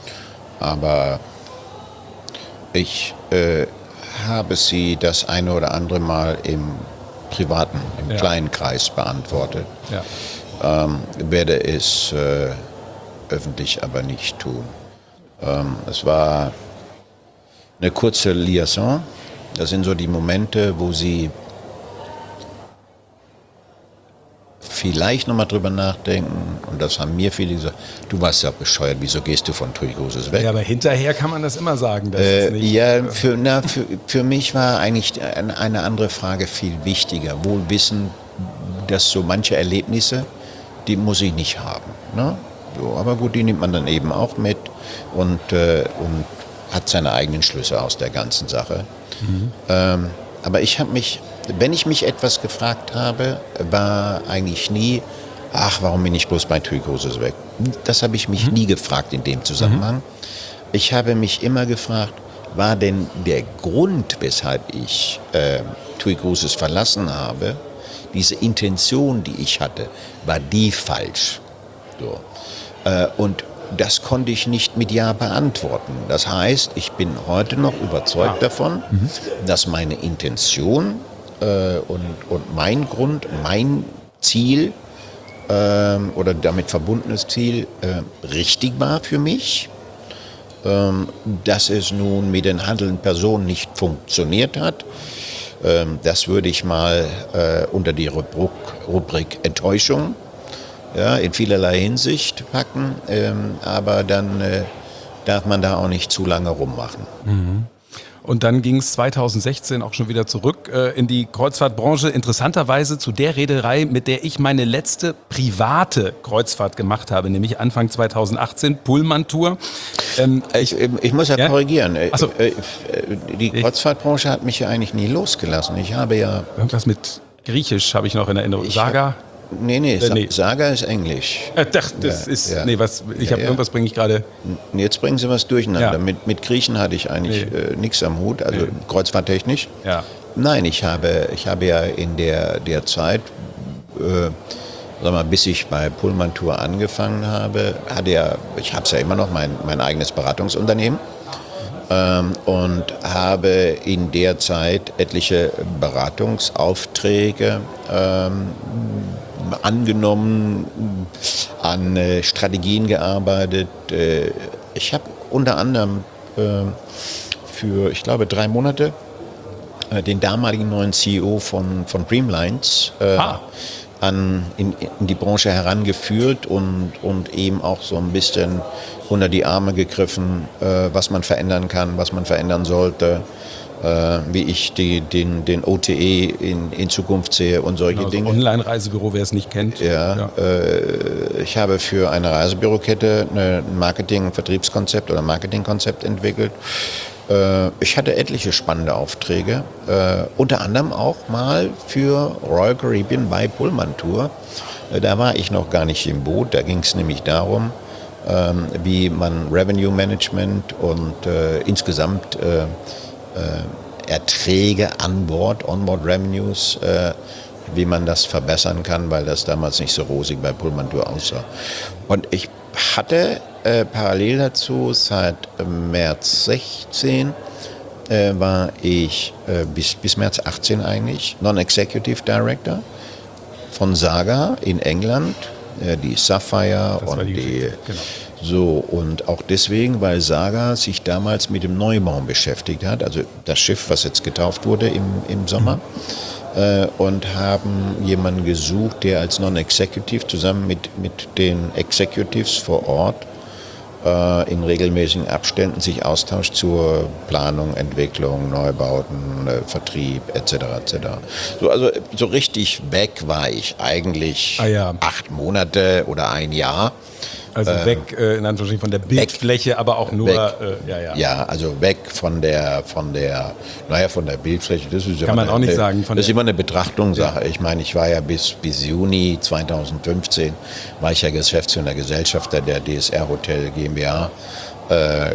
aber ich äh, habe sie das eine oder andere Mal im privaten, im ja. kleinen Kreis beantwortet. Ja. Ähm, werde es äh, öffentlich aber nicht tun. Ähm, es war eine kurze Liaison. Das sind so die Momente, wo Sie vielleicht nochmal drüber nachdenken. Und das haben mir viele gesagt, du warst ja bescheuert, wieso gehst du von Tui Großes weg? Ja, aber hinterher kann man das immer sagen. Dass äh, es nicht, ja, für, na, für, für mich war eigentlich eine andere Frage viel wichtiger. Wohl wissen, dass so manche Erlebnisse, die muss ich nicht haben. Ne? So, aber gut, die nimmt man dann eben auch mit und, äh, und hat seine eigenen Schlüsse aus der ganzen Sache. Mhm. Ähm, aber ich habe mich, wenn ich mich etwas gefragt habe, war eigentlich nie, ach, warum bin ich bloß bei TUI Cruises weg? Das habe ich mich mhm. nie gefragt in dem Zusammenhang. Mhm. Ich habe mich immer gefragt, war denn der Grund, weshalb ich äh, TUI Cruises verlassen habe, diese Intention, die ich hatte, war die falsch? So. Äh, und das konnte ich nicht mit Ja beantworten. Das heißt, ich bin heute noch überzeugt davon, mhm. dass meine Intention äh, und, und mein Grund, mein Ziel äh, oder damit verbundenes Ziel äh, richtig war für mich. Ähm, dass es nun mit den handelnden Personen nicht funktioniert hat, ähm, das würde ich mal äh, unter die Rubrik, Rubrik Enttäuschung ja, in vielerlei Hinsicht packen, ähm, aber dann äh, darf man da auch nicht zu lange rummachen. Mhm. Und dann ging es zweitausendsechzehn auch schon wieder zurück äh, in die Kreuzfahrtbranche. Interessanterweise zu der Reederei, mit der ich meine letzte private Kreuzfahrt gemacht habe, nämlich Anfang zweitausendachtzehn, Pullman Tour. Ähm, ich, ich muss ja, ja? korrigieren. Ach so. Die Kreuzfahrtbranche hat mich ja eigentlich nie losgelassen. Ich habe ja... Irgendwas mit Griechisch habe ich noch in Erinnerung. Saga? Hab, nee, nee, äh, nee, Saga ist Englisch. Äh, das ja, ist... Ja. Nee, was, ich ja, habe ja. irgendwas bringe ich gerade... Jetzt bringen Sie was durcheinander. Ja. Mit, mit Griechen hatte ich eigentlich nee. äh, nichts am Hut, also nee. kreuzfahrttechnisch. Ja. Nein, ich habe, ich habe ja in der, der Zeit... Äh, Sag mal, bis ich bei Pullman Tour angefangen habe, hatte ja, ich habe es ja immer noch, mein, mein eigenes Beratungsunternehmen ähm, und habe in der Zeit etliche Beratungsaufträge ähm, angenommen, an äh, Strategien gearbeitet. Äh, ich habe unter anderem äh, für, ich glaube, drei Monate äh, den damaligen neuen C E O von, von Dreamlines äh, ah. An, in, in die Branche herangeführt und, und eben auch so ein bisschen unter die Arme gegriffen, äh, was man verändern kann, was man verändern sollte, äh, wie ich die, den, den O T E in, in Zukunft sehe und solche genau, Dinge. So Online-Reisebüro, wer es nicht kennt. Ja, ja. Äh, ich habe für eine Reisebürokette ein Marketing-, Vertriebskonzept oder Marketingkonzept entwickelt. Ich hatte etliche spannende Aufträge, äh, unter anderem auch mal für Royal Caribbean bei Pullman Tour. Äh, da war ich noch gar nicht im Boot, da ging es nämlich darum, ähm, wie man Revenue Management und äh, insgesamt äh, äh, Erträge an Bord, Onboard Revenues, äh, wie man das verbessern kann, weil das damals nicht so rosig bei Pullman Tour aussah. Und ich hatte äh, parallel dazu seit März sechzehn äh, war ich äh, bis, bis März achtzehn eigentlich Non-Executive Director von Saga in England, äh, die Sapphire das und die, die genau. So, und auch deswegen, weil Saga sich damals mit dem Neubau beschäftigt hat, also das Schiff, was jetzt getauft wurde im, im Sommer. Mhm. Und haben jemanden gesucht, der als Non-Executive zusammen mit, mit den Executives vor Ort äh, in regelmäßigen Abständen sich austauscht zur Planung, Entwicklung, Neubauten, äh, Vertrieb et cetera et cetera. So, also so richtig weg war ich eigentlich ah, ja. acht Monate oder ein Jahr. Also weg äh, in Anführungsstrichen von der Bildfläche, weg, aber auch nur, weg, äh, ja, ja. Ja, also weg von der, von der, naja, von der Bildfläche. Das ist Kann man auch nicht eine, sagen. Von das ist immer eine Betrachtungssache. Ja. Ich meine, ich war ja bis, bis Juni zweitausendfünfzehn, war ich ja Geschäftsführer, Gesellschafter der D S R Hotel GmbH. Äh,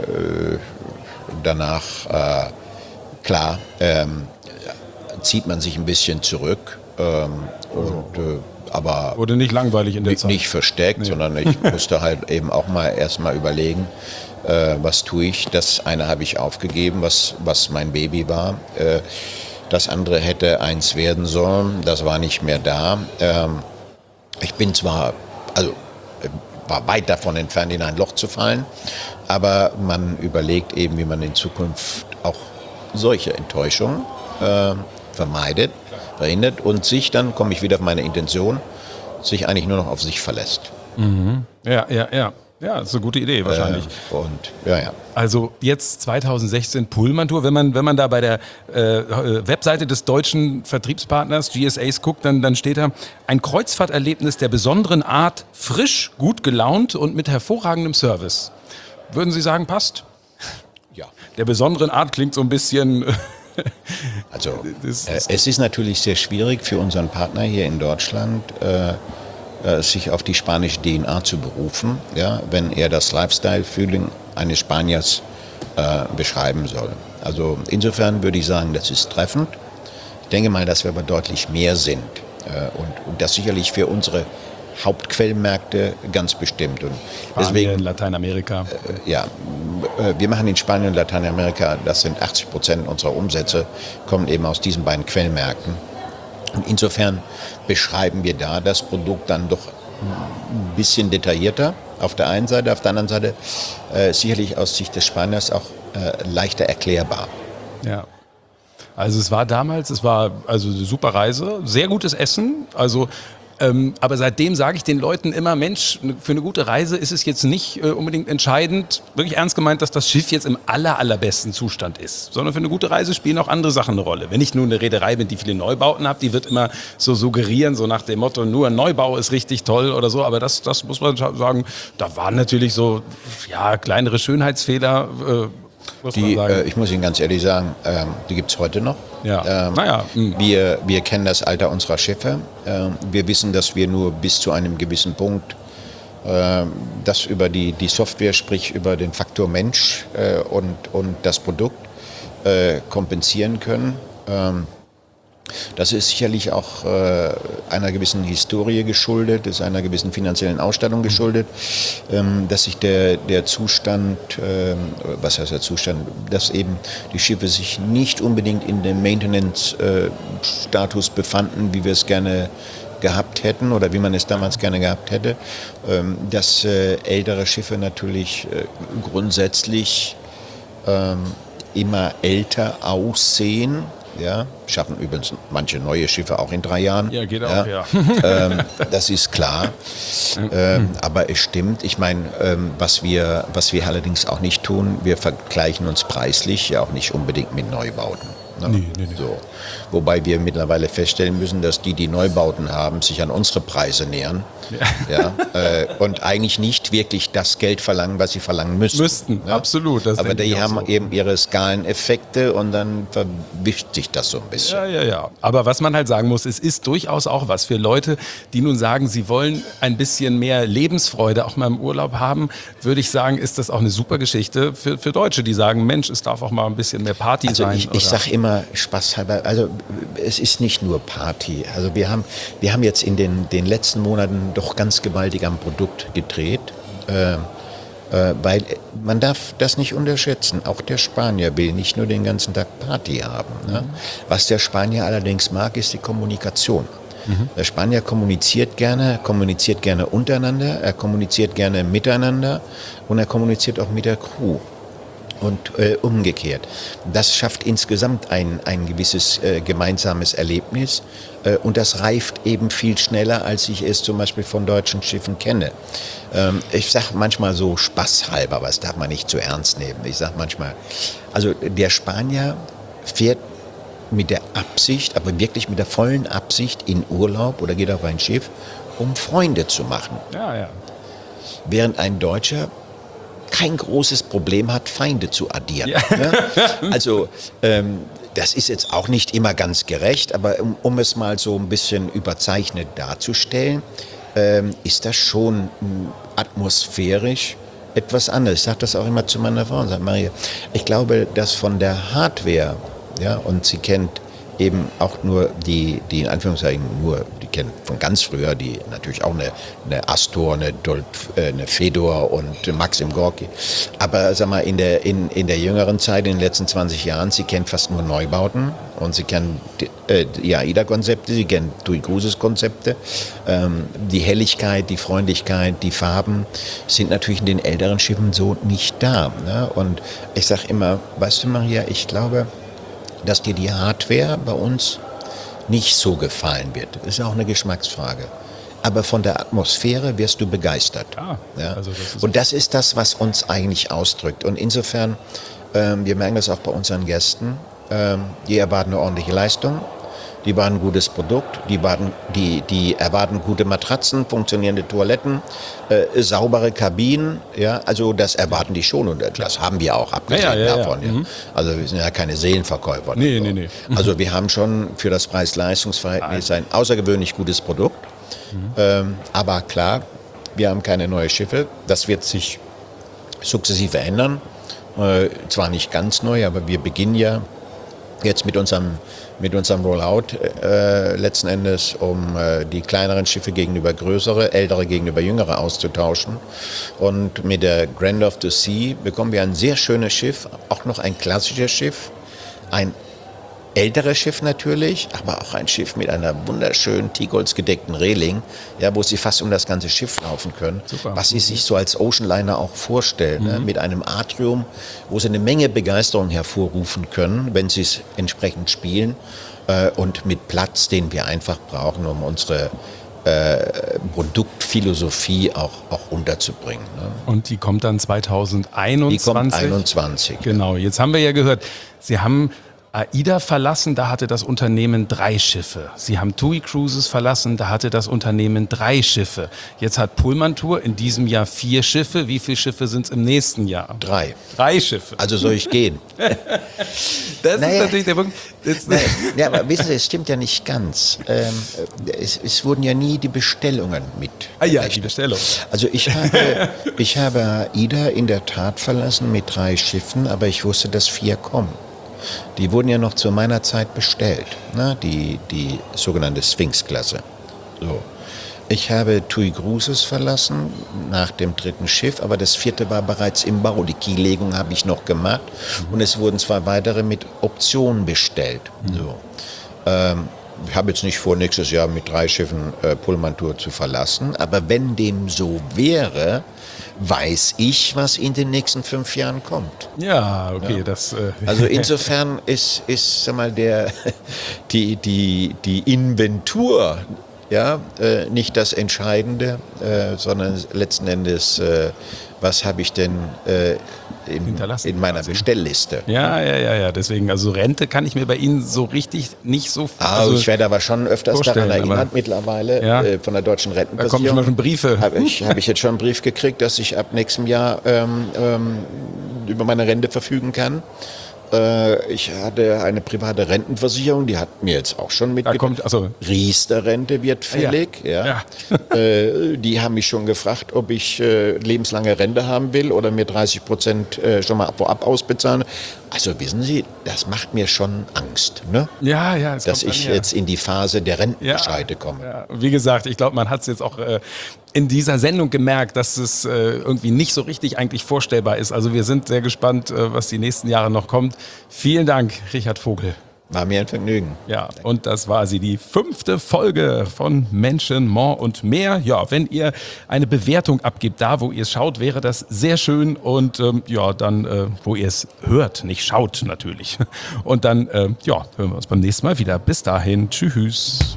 danach, äh, klar, ähm, zieht man sich ein bisschen zurück ähm, und äh, aber wurde nicht langweilig in der nicht, Zeit. Nicht versteckt, nee. Sondern ich musste halt eben auch mal erstmal überlegen, äh, was tue ich. Das eine habe ich aufgegeben, was, was mein Baby war. Äh, das andere hätte eins werden sollen, das war nicht mehr da. Ähm, ich bin zwar, also war weit davon entfernt, in ein Loch zu fallen, aber man überlegt eben, wie man in Zukunft auch solche Enttäuschungen äh, vermeidet, verhindert und sich dann, komme ich wieder auf meine Intention, sich eigentlich nur noch auf sich verlässt. Mhm. Ja, ja, ja. Ja, das ist eine gute Idee wahrscheinlich. Äh, und ja, ja. Also jetzt zwanzig sechzehn Pullman-Tour, wenn man, wenn man da bei der äh, Webseite des deutschen Vertriebspartners G S As guckt, dann, dann steht da ein Kreuzfahrterlebnis der besonderen Art, frisch, gut gelaunt und mit hervorragendem Service. Würden Sie sagen, passt? Ja. Der besonderen Art klingt so ein bisschen... Also Das äh, ist- es ist natürlich sehr schwierig für unseren Partner hier in Deutschland, äh, äh, sich auf die spanische D N A zu berufen, ja, wenn er das Lifestyle-Feeling eines Spaniers äh, beschreiben soll. Also insofern würde ich sagen, das ist treffend. Ich denke mal, dass wir aber deutlich mehr sind äh, und, und das sicherlich für unsere Hauptquellmärkte ganz bestimmt. Und Deswegen deswegen, Lateinamerika. äh, ja, äh, wir machen in Spanien und Lateinamerika, das sind achtzig Prozent unserer Umsätze, kommen eben aus diesen beiden Quellmärkten. Und insofern beschreiben wir da das Produkt dann doch ein bisschen detaillierter auf der einen Seite, auf der anderen Seite äh, sicherlich aus Sicht des Spaniers auch äh, leichter erklärbar. Ja. Also es war damals, es war also eine super Reise, sehr gutes Essen, also ähm, aber seitdem sage ich den Leuten immer, Mensch, für eine gute Reise ist es jetzt nicht äh, unbedingt entscheidend, wirklich ernst gemeint, dass das Schiff jetzt im aller, allerbesten Zustand ist, sondern für eine gute Reise spielen auch andere Sachen eine Rolle. Wenn ich nur eine Reederei bin, die viele Neubauten hat, die wird immer so suggerieren, so nach dem Motto, nur ein Neubau ist richtig toll oder so, aber das, das muss man sagen, da waren natürlich so, ja, kleinere Schönheitsfehler, äh, muss Die, man sagen. äh, ich muss Ihnen ganz ehrlich sagen, ähm, die gibt es heute noch. Ja. Ähm, Naja, mh. wir, wir kennen das Alter unserer Schiffe. Ähm, wir wissen, dass wir nur bis zu einem gewissen Punkt ähm, das über die, die Software, sprich über den Faktor Mensch äh, und, und das Produkt äh, kompensieren können. Ähm, Das ist sicherlich auch äh, einer gewissen Historie geschuldet, ist einer gewissen finanziellen Ausstattung geschuldet, ähm, dass sich der, der Zustand, ähm, was heißt der Zustand, dass eben die Schiffe sich nicht unbedingt in dem Maintenance-Status äh, befanden, wie wir es gerne gehabt hätten oder wie man es damals gerne gehabt hätte, ähm, dass äh, ältere Schiffe natürlich äh, grundsätzlich ähm, immer älter aussehen. Ja, schaffen übrigens manche neue Schiffe auch in drei Jahren. Ja, geht auch, ja. ähm, das ist klar. Ähm, aber es stimmt, ich meine, ähm, was wir, was wir allerdings auch nicht tun, wir vergleichen uns preislich ja auch nicht unbedingt mit Neubauten. Ne? Nee, nee, nee. So. Wobei wir mittlerweile feststellen müssen, dass die, die Neubauten haben, sich an unsere Preise nähern. Ja. Ja, äh, und eigentlich nicht wirklich das Geld verlangen, was sie verlangen müssten. Müssten, Ja? absolut. Das Aber denke die ich auch haben so. eben ihre Skaleneffekte und dann verwischt sich das so ein bisschen. Ja, ja, ja. Aber was man halt sagen muss, es ist durchaus auch was für Leute, die nun sagen, sie wollen ein bisschen mehr Lebensfreude auch mal im Urlaub haben, würde ich sagen, ist das auch eine super Geschichte für, für Deutsche, die sagen, Mensch, es darf auch mal ein bisschen mehr Party Also sein. ich, ich oder- sage immer spaßhalber, also es ist nicht nur Party. Also wir haben, wir haben jetzt in den, den letzten Monaten doch ganz gewaltig am Produkt gedreht, äh, äh, weil man darf das nicht unterschätzen. Auch der Spanier will nicht nur den ganzen Tag Party haben. Ne? Was der Spanier allerdings mag, ist die Kommunikation. Der Spanier kommuniziert gerne, kommuniziert gerne untereinander, er kommuniziert gerne miteinander und er kommuniziert auch mit der Crew. Und äh, umgekehrt. Das schafft insgesamt ein, ein gewisses äh, gemeinsames Erlebnis äh, und das reift eben viel schneller, als ich es zum Beispiel von deutschen Schiffen kenne. Ähm, ich sage manchmal so spaßhalber, aber das darf man nicht zu ernst nehmen. Ich sage manchmal, also der Spanier fährt mit der Absicht, aber wirklich mit der vollen Absicht in Urlaub oder geht auf ein Schiff, um Freunde zu machen. Ja, ja. Während ein Deutscher kein großes Problem hat, Feinde zu addieren. Ja. Ne? Also ähm, das ist jetzt auch nicht immer ganz gerecht, aber um, um es mal so ein bisschen überzeichnet darzustellen, ähm, ist das schon m, atmosphärisch etwas anderes. Ich sage das auch immer zu meiner Frau und sage, Maria, ich glaube, dass von der Hardware, ja, und sie kennt eben auch nur die, die in Anführungszeichen nur, die kennen von ganz früher, die natürlich auch eine, eine Astor, eine Dolph, äh, eine Fedor und Maxim Gorki. Aber sag mal, in der, in, in der jüngeren Zeit, in den letzten zwanzig Jahren, sie kennt fast nur Neubauten und sie kennen die, äh, die AIDA-Konzepte, sie kennen TUI Cruises-Konzepte. Ähm, die Helligkeit, die Freundlichkeit, die Farben sind natürlich in den älteren Schiffen so nicht da. Ne? Und ich sage immer, weißt du Maria, ich glaube, dass dir die Hardware bei uns nicht so gefallen wird. Das ist auch eine Geschmacksfrage. aber von der Atmosphäre wirst du begeistert. Ah, ja? also das ist und das ist das, was uns eigentlich ausdrückt. Und insofern, ähm, wir merken das auch bei unseren Gästen, ähm, die erwarten eine ordentliche Leistung, die erwarten ein gutes Produkt, die erwarten, die, die erwarten gute Matratzen, funktionierende Toiletten, äh, saubere Kabinen. Ja? Also das erwarten die schon und das haben wir auch, abgesehen ja, ja, ja, davon. ja. Ja. Mhm. Also wir sind ja keine Seelenverkäufer. Nee, so. nee, nee. Also wir haben schon für das Preis-Leistungs-Verhältnis ein außergewöhnlich gutes Produkt. Mhm. Ähm, aber klar, wir haben keine neuen Schiffe. Das wird sich sukzessive ändern. Äh, zwar nicht ganz neu, aber wir beginnen ja jetzt mit unserem, mit unserem Rollout äh, letzten Endes, um äh, die kleineren Schiffe gegenüber größere, ältere gegenüber jüngere auszutauschen. Und mit der Grand of the Sea bekommen wir ein sehr schönes Schiff, auch noch ein klassisches Schiff, ein älteres Schiff natürlich, aber auch ein Schiff mit einer wunderschönen Teakholz-gedeckten Reling, ja, wo Sie fast um das ganze Schiff laufen können. Super. Was Sie sich so als Oceanliner auch vorstellen, mhm. ne, mit einem Atrium, wo Sie eine Menge Begeisterung hervorrufen können, wenn Sie es entsprechend spielen äh, und mit Platz, den wir einfach brauchen, um unsere äh, Produktphilosophie auch, auch unterzubringen. Ne? Und die kommt dann zwanzig einundzwanzig? Die kommt einundzwanzig. Genau, jetzt haben wir ja gehört, Sie haben AIDA verlassen, da hatte das Unternehmen drei Schiffe. Sie haben TUI Cruises verlassen, da hatte das Unternehmen drei Schiffe. Jetzt hat Pullman Tour in diesem Jahr vier Schiffe. Wie viele Schiffe sind es im nächsten Jahr? Drei. Drei Schiffe. Also soll ich gehen? Das naja, ist natürlich der Punkt. Naja, ja, aber wissen Sie, es stimmt ja nicht ganz. Ähm, es, es wurden ja nie die Bestellungen mit. Ah ja, die Bestellung. Also ich habe, ich habe AIDA in der Tat verlassen mit drei Schiffen, aber ich wusste, dass vier kommen. Die wurden ja noch zu meiner Zeit bestellt, ne? die, die sogenannte Sphinx-Klasse. So. Ich habe TUI Cruises verlassen nach dem dritten Schiff, aber das vierte war bereits im Bau. Die Kiellegung habe ich noch gemacht und es wurden zwei weitere mit Option bestellt. Mhm. So. Ähm, ich habe jetzt nicht vor, nächstes Jahr mit drei Schiffen äh, Pullman Tour zu verlassen, aber wenn dem so wäre, weiß ich, was in den nächsten fünf Jahren kommt. Ja, okay, ja. das... Äh also insofern ist, ist sag mal, der, die, die, die Inventur ja, äh, nicht das Entscheidende, äh, sondern letzten Endes, äh, was habe ich denn äh, in, in meiner quasi. Bestellliste. Ja, ja, ja, ja, deswegen, also Rente kann ich mir bei Ihnen so richtig nicht so also ich werde aber schon öfters daran erinnert mittlerweile, ja. äh, von der deutschen Rentenversicherung. Da kommen schon Briefe. Habe ich, hab ich jetzt schon einen Brief gekriegt, dass ich ab nächstem Jahr ähm, ähm, über meine Rente verfügen kann. Ich hatte eine private Rentenversicherung, die hat mir jetzt auch schon mitgeteilt. Also Riester-Rente wird fällig. Ja. Ja. Ja. Die haben mich schon gefragt, ob ich lebenslange Rente haben will oder mir dreißig Prozent schon mal vorab ausbezahlen. Also wissen Sie, das macht mir schon Angst, ne? Ja, ja. Es dass ich jetzt in die Phase der Rentenbescheide ja, komme. Ja. Wie gesagt, ich glaube, man hat es jetzt auch äh, in dieser Sendung gemerkt, dass es äh, irgendwie nicht so richtig eigentlich vorstellbar ist. Also wir sind sehr gespannt, äh, was die nächsten Jahre noch kommt. Vielen Dank, Richard Vogel. War mir ein Vergnügen. Ja, und das war sie, die fünfte Folge von Menschen, More und mehr. Ja, wenn ihr eine Bewertung abgibt, da wo ihr es schaut, wäre das sehr schön. Und ähm, ja, dann, äh, wo ihr es hört, nicht schaut natürlich. Und dann, äh, ja, hören wir uns beim nächsten Mal wieder. Bis dahin, tschüss.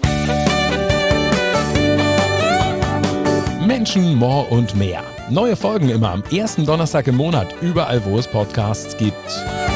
Menschen, More und mehr. Neue Folgen immer am ersten Donnerstag im Monat, überall wo es Podcasts gibt.